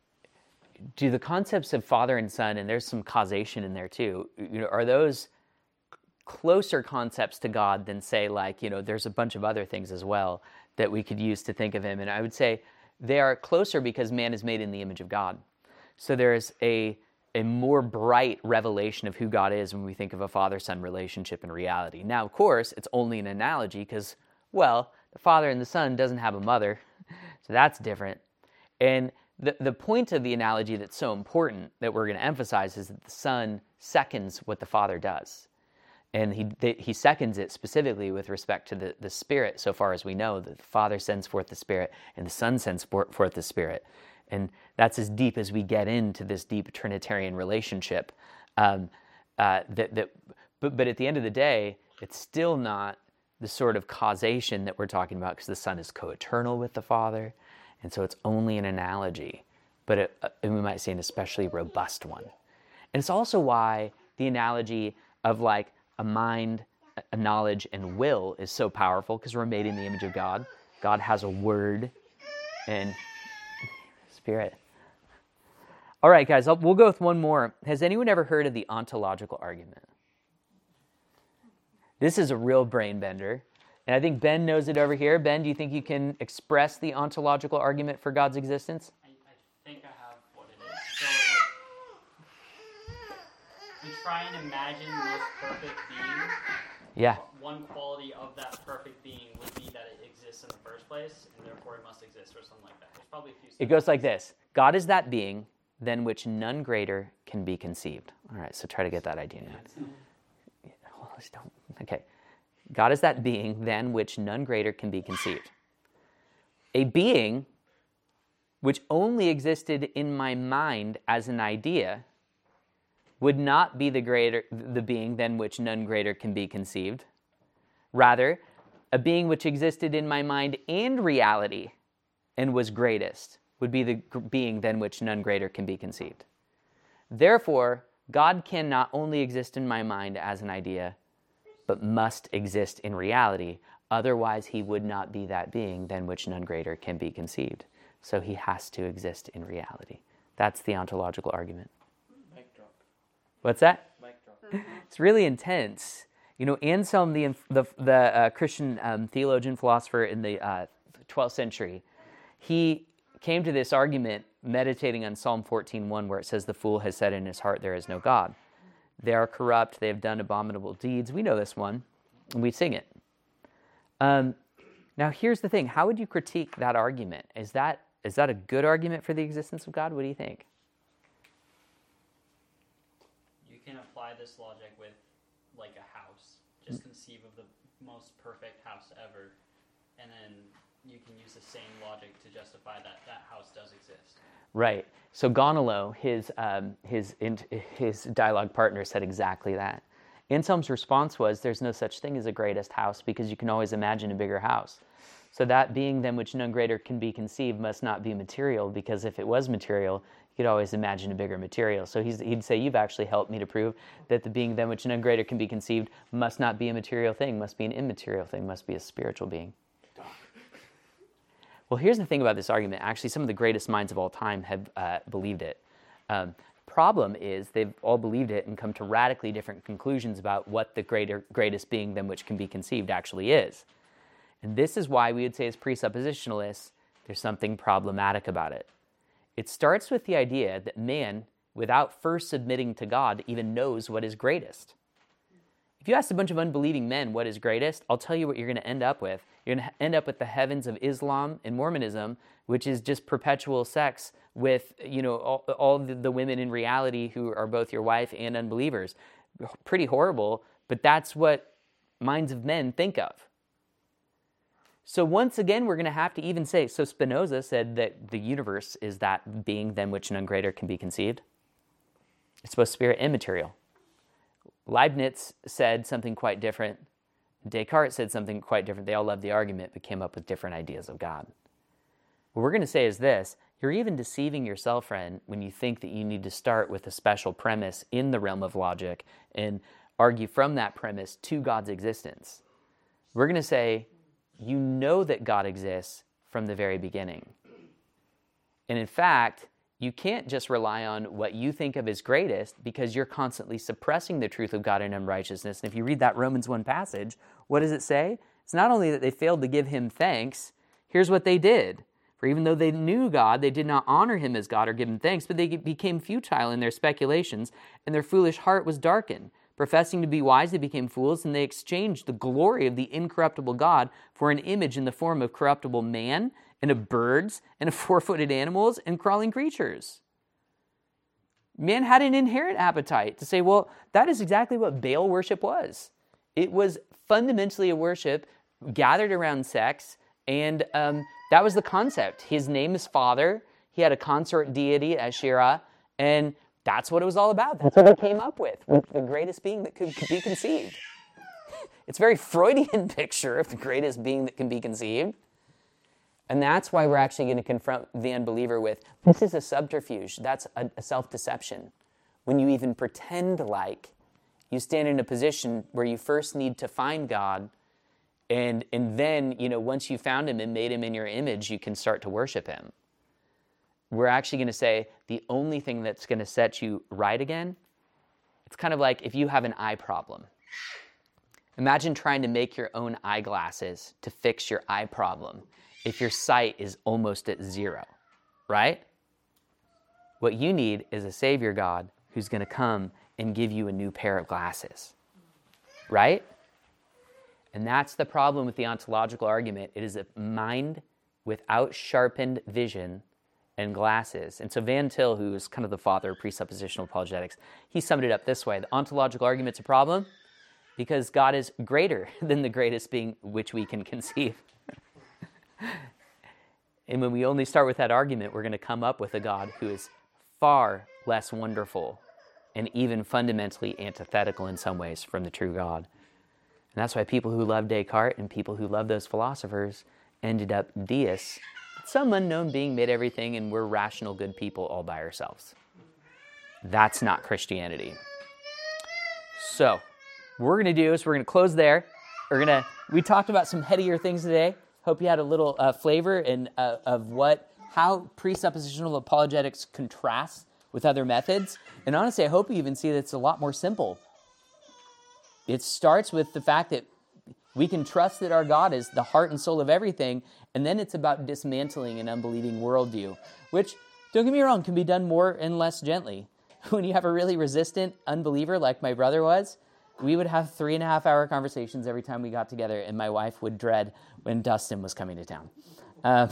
do the concepts of Father and Son, and there's some causation in there too, you know, are those closer concepts to God than, say, like, you know, there's a bunch of other things as well that we could use to think of him? And I would say they are closer because man is made in the image of God. So there's a a more bright revelation of who God is when we think of a father-son relationship in reality. Now, of course, it's only an analogy because, well, the Father and the Son doesn't have a mother, so that's different. And the, the point of the analogy that's so important that we're going to emphasize is that the Son seconds what the Father does. And he they, he seconds it specifically with respect to the, the Spirit, so far as we know, that the Father sends forth the Spirit and the Son sends forth the Spirit. And that's as deep as we get into this deep Trinitarian relationship. Um, uh, that, that, but, but at the end of the day, it's still not the sort of causation that we're talking about, because the Son is co-eternal with the Father, and so it's only an analogy, but it, uh, we might say an especially robust one. And it's also why the analogy of like a mind, a knowledge, and will is so powerful, because we're made in the image of God. God has a word and spirit. All right, guys, I'll, we'll go with one more. Has anyone ever heard of the ontological argument? This is a real brain bender. And I think Ben knows it over here. Ben, do you think you can express the ontological argument for God's existence? I, I think I have what it is. So, like, we try and imagine the most perfect being. Yeah. One quality of that perfect being would be that it exists in the first place, and therefore it must exist, or something like that. There's probably a few. It goes like this. God is that being, than which none greater can be conceived. All right, so try to get that idea now. Oh, just don't. Okay. God is that being, than which none greater can be conceived. A being which only existed in my mind as an idea would not be the greater the being than which none greater can be conceived. Rather, a being which existed in my mind and reality and was greatest would be the being than which none greater can be conceived. Therefore, God can not only exist in my mind as an idea, but must exist in reality. Otherwise, he would not be that being than which none greater can be conceived. So he has to exist in reality. That's the ontological argument. Mic drop. What's that? Mic drop. It's really intense. You know, Anselm, the the, the uh, Christian um, theologian, philosopher in the uh, twelfth century, he came to this argument meditating on Psalm fourteen one, where it says, "The fool has said in his heart, there is no God. They are corrupt, they have done abominable deeds." We know this one, and we sing it. Um, now, here's the thing. How would you critique that argument? Is that is that a good argument for the existence of God? What do you think? You can apply this logic with, like, a house. Just conceive of the most perfect house ever, and then you can use the same logic to justify that that house does exist. Right. So Gonolo, his um, his his dialogue partner, said exactly that. Anselm's response was, "There's no such thing as a greatest house, because you can always imagine a bigger house. So that being than which none greater can be conceived must not be material, because if it was material, you could always imagine a bigger material." So he's, he'd say, "You've actually helped me to prove that the being than which none greater can be conceived must not be a material thing, must be an immaterial thing, must be a spiritual being." Well, here's the thing about this argument. Actually, some of the greatest minds of all time have uh, believed it. Um, problem is they've all believed it and come to radically different conclusions about what the greater, greatest being than which can be conceived actually is. And this is why we would say as presuppositionalists, there's something problematic about it. It starts with the idea that man, without first submitting to God, even knows what is greatest. If you ask a bunch of unbelieving men what is greatest, I'll tell you what you're going to end up with. You're going to end up with the heavens of Islam and Mormonism, which is just perpetual sex with, you know, all, all the, the women in reality who are both your wife and unbelievers. Pretty horrible, but that's what minds of men think of. So once again, we're going to have to even say, so Spinoza said that the universe is that being than which none greater can be conceived. It's both spirit and material. Leibniz said something quite different. Descartes said something quite different. They all loved the argument, but came up with different ideas of God. What we're going to say is this: you're even deceiving yourself, friend, when you think that you need to start with a special premise in the realm of logic and argue from that premise to God's existence. We're going to say, you know that God exists from the very beginning. And in fact, you can't just rely on what you think of as greatest, because you're constantly suppressing the truth of God in unrighteousness. And if you read that Romans one passage, what does it say? It's not only that they failed to give him thanks, here's what they did. For even though they knew God, they did not honor him as God or give him thanks, but they became futile in their speculations, and their foolish heart was darkened. Professing to be wise, they became fools, and they exchanged the glory of the incorruptible God for an image in the form of corruptible man, and of birds, and of four-footed animals, and crawling creatures. Man had an inherent appetite to say, well, that is exactly what Baal worship was. It was fundamentally a worship gathered around sex, and um, that was the concept. His name is Father. He had a consort deity, Asherah, and that's what it was all about. That's what they came up with, with the greatest being that could, could be conceived. It's a very Freudian picture of the greatest being that can be conceived. And that's why we're actually going to confront the unbeliever with, this is a subterfuge. That's a, a self-deception. When you even pretend like, you stand in a position where you first need to find God, and and then, you know, once you found him and made him in your image, you can start to worship him. We're actually going to say the only thing that's going to set you right again, it's kind of like if you have an eye problem. Imagine trying to make your own eyeglasses to fix your eye problem if your sight is almost at zero, right? What you need is a Savior God who's going to come and give you a new pair of glasses, right? And that's the problem with the ontological argument. It is a mind without sharpened vision and glasses. And so Van Til, who is kind of the father of presuppositional apologetics, he summed it up this way. The ontological argument's a problem because God is greater than the greatest being which we can conceive. And when we only start with that argument, we're going to come up with a God who is far less wonderful and even fundamentally antithetical in some ways from the true God. And that's why people who love Descartes and people who love those philosophers ended up deists. Some unknown being made everything and we're rational, good people all by ourselves. That's not Christianity. So, what we're going to do is we're going to close there. We're going to, we talked about some headier things today. Hope you had a little uh, flavor and uh, of what, how presuppositional apologetics contrasts with other methods. And honestly, I hope you even see that it's a lot more simple. It starts with the fact that we can trust that our God is the heart and soul of everything, and then it's about dismantling an unbelieving worldview, which, don't get me wrong, can be done more and less gently. When you have a really resistant unbeliever like my brother was, we would have three and a half hour conversations every time we got together, and my wife would dread when Dustin was coming to town. Um,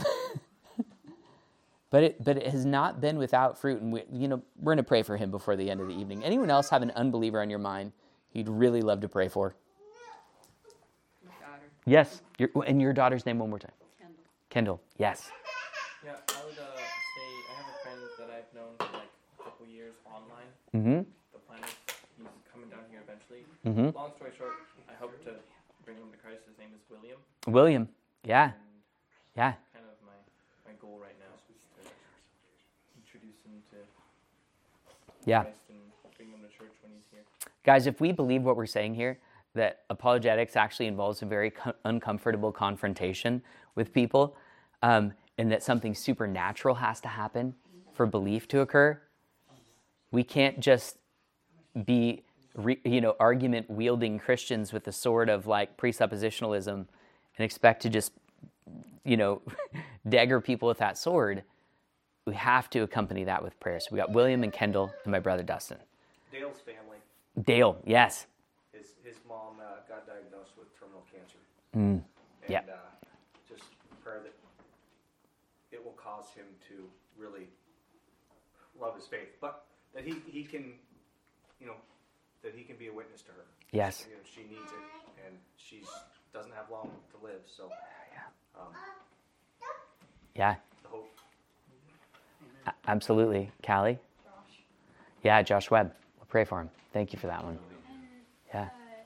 but it but it has not been without fruit, and we, you know, we're going to pray for him before the end of the evening. Anyone else have an unbeliever on your mind you'd really love to pray for? My daughter. Yes. Your, and your daughter's name one more time. Kendall. Kendall. Yes. Yeah, I would uh, say I have a friend that I've known for like a couple years online. Mm-hmm. The plan is he's coming down here eventually. Mm-hmm. Long story short, I hope to bring him to Christ. His name is William. William. Yeah. And Yeah. kind of my, my goal right now is to introduce him to Yeah. Christ and bring him to church when he's here. Guys, if we believe what we're saying here, that apologetics actually involves a very co- uncomfortable confrontation with people, um, and that something supernatural has to happen for belief to occur, we can't just be, re- you know, argument-wielding Christians with the sword of, like, presuppositionalism and expect to just, you know, dagger people with that sword. We have to accompany that with prayer. So we got William and Kendall and my brother Dustin. Dale's family. Dale, yes. His his mom uh, got diagnosed with terminal cancer. Mm. And Yep. uh, just prayer that it will cause him to really love his faith, but that he, he can, you know, that he can be a witness to her. Yes. You know, she needs it, and she doesn't have long to live, so um, Yeah. the hope. A- absolutely. Callie? Yeah, Josh Webb. We'll pray for him. Thank you for that one. Yeah.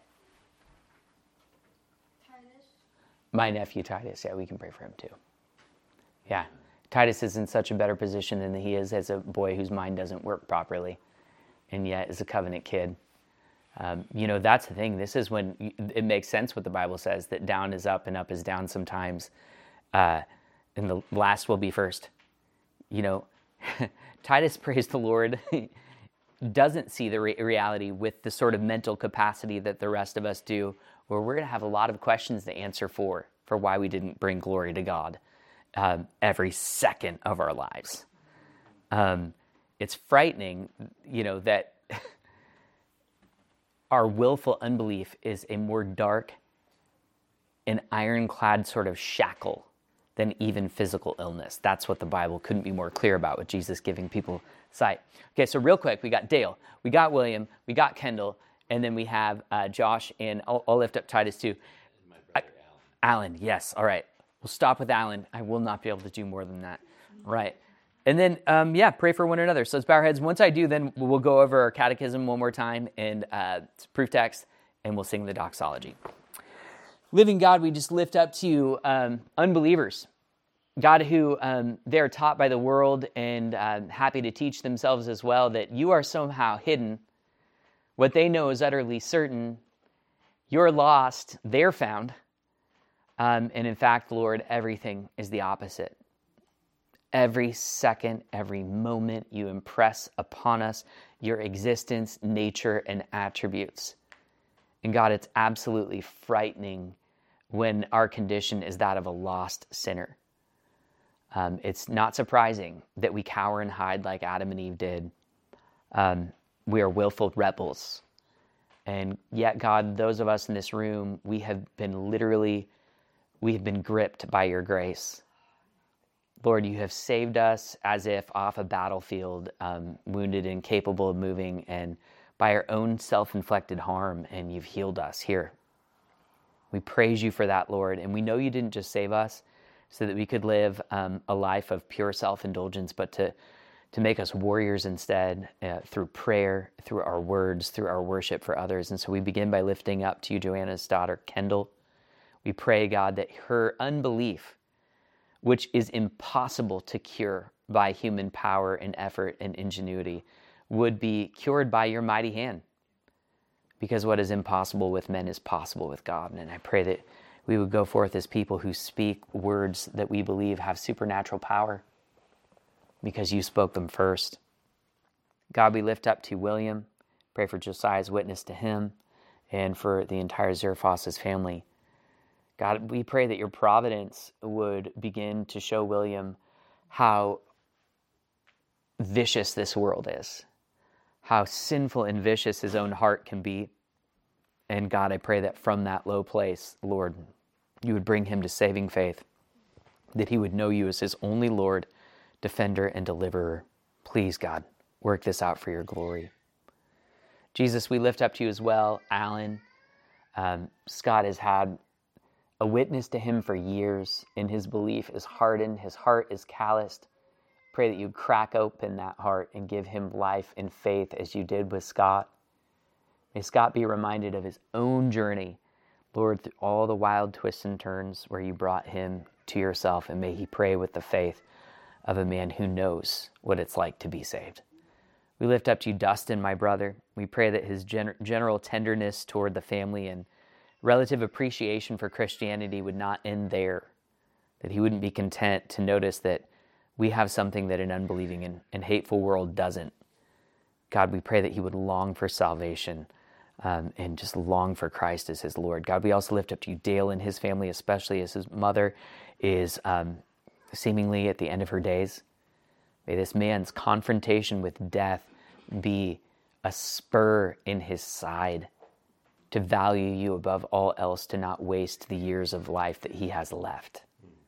Titus. My nephew Titus, yeah, we can pray for him too. Yeah. Titus is in such a better position than he is as a boy whose mind doesn't work properly, and yet is a covenant kid. Um, you know, that's the thing. This is when you, it makes sense what the Bible says, that down is up and up is down sometimes, uh, and the last will be first. You know, Titus, praise the Lord, doesn't see the re- reality with the sort of mental capacity that the rest of us do, where we're going to have a lot of questions to answer for, for why we didn't bring glory to God um, every second of our lives. Um, it's frightening, you know, that our willful unbelief is a more dark and ironclad sort of shackle than even physical illness. That's what the Bible couldn't be more clear about, with Jesus giving people sight. Okay, so real quick, we got Dale, we got William, we got Kendall, and then we have uh, Josh, and I'll, I'll lift up Titus too. And my brother I, Alan, yes, all right. We'll stop with Alan. I will not be able to do more than that. Right. And then, um, yeah, pray for one another. So let's bow our heads. Once I do, then we'll go over our catechism one more time and uh, proof text, and we'll sing the doxology. Living God, we just lift up to you um, unbelievers. God, who um, they're taught by the world and uh, happy to teach themselves as well that you are somehow hidden. What they know is utterly certain. You're lost, they're found. Um, and in fact, Lord, everything is the opposite. Every second, every moment you impress upon us your existence, nature, and attributes. And God, it's absolutely frightening when our condition is that of a lost sinner. Um, it's not surprising that we cower and hide like Adam and Eve did. Um, we are willful rebels. And yet, God, those of us in this room, we have been literally, we have been gripped by your grace. Lord, you have saved us as if off a battlefield, um, wounded and capable of moving, and by our own self-inflicted harm, and you've healed us here. We praise you for that, Lord, and we know you didn't just save us so that we could live um, a life of pure self-indulgence, but to, to make us warriors instead uh, through prayer, through our words, through our worship for others. And so we begin by lifting up to you Joanna's daughter, Kendall. We pray, God, that her unbelief, which is impossible to cure by human power and effort and ingenuity, would be cured by your mighty hand. Because what is impossible with men is possible with God. And I pray that we would go forth as people who speak words that we believe have supernatural power because you spoke them first. God, we lift up to William. Pray for Josiah's witness to him and for the entire Zerfos's family. God, we pray that your providence would begin to show William how vicious this world is, how sinful and vicious his own heart can be. And God, I pray that from that low place, Lord, you would bring him to saving faith, that he would know you as his only Lord, defender, and deliverer. Please, God, work this out for your glory. Jesus, we lift up to you as well, Alan. Um, Scott has had a witness to him for years, and his belief is hardened. His heart is calloused. Pray that you crack open that heart and give him life and faith as you did with Scott. May Scott be reminded of his own journey, Lord, through all the wild twists and turns where you brought him to yourself, and may he pray with the faith of a man who knows what it's like to be saved. We lift up to you Dustin, my brother. We pray that his gen- general tenderness toward the family and relative appreciation for Christianity would not end there, that he wouldn't be content to notice that we have something that an unbelieving and, and hateful world doesn't. God, we pray that he would long for salvation um, and just long for Christ as his Lord. God, we also lift up to you Dale and his family, especially as his mother is um, seemingly at the end of her days. May this man's confrontation with death be a spur in his side to value you above all else, to not waste the years of life that he has left.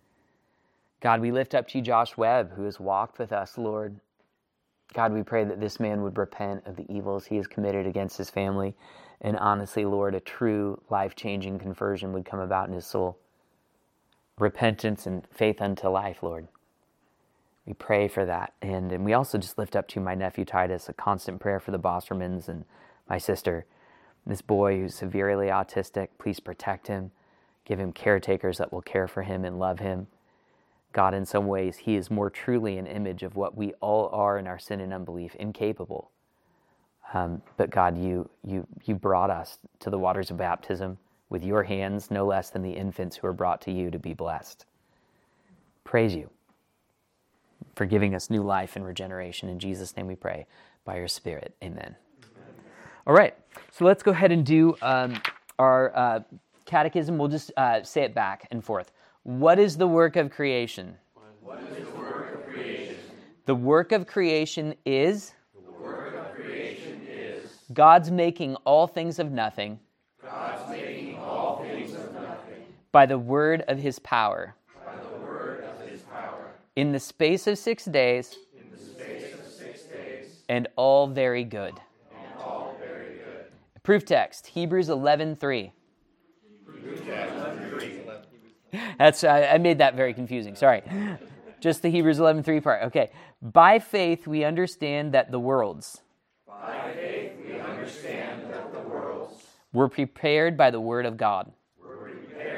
God, we lift up to you Josh Webb, who has walked with us, Lord. God, we pray that this man would repent of the evils he has committed against his family. And honestly, Lord, a true life-changing conversion would come about in his soul. Repentance and faith unto life, Lord. We pray for that. And, and we also just lift up to you my nephew Titus, a constant prayer for the Bossermans and my sister. This boy who's severely autistic, please protect him. Give him caretakers that will care for him and love him. God, in some ways, he is more truly an image of what we all are in our sin and unbelief, incapable. Um, but God, you, you, you brought us to the waters of baptism with your hands, no less than the infants who are brought to you to be blessed. Praise you for giving us new life and regeneration. In Jesus' name we pray, by your Spirit. Amen. Amen. All right, so let's go ahead and do um, our uh, catechism. We'll just uh, say it back and forth. What is the work of creation? What is the work of creation? The work of creation is? The work of creation is God's making all things of nothing. God's making all things of nothing. By the word of his power. By the word of his power. In the space of six days. In the space of six days. And all very good. And all very good. Proof text, Hebrews eleven three. Proof text, eleven three. That's I, I made that very confusing. Sorry. Just the Hebrews eleven three part. Okay. By faith we understand that the worlds. By faith we understand that the worlds were prepared by the word of God. Were prepared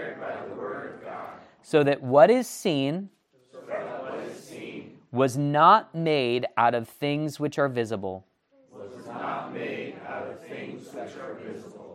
So that what is seen, so that what is seen was not made out of things which are visible. Was not made out of things which are visible.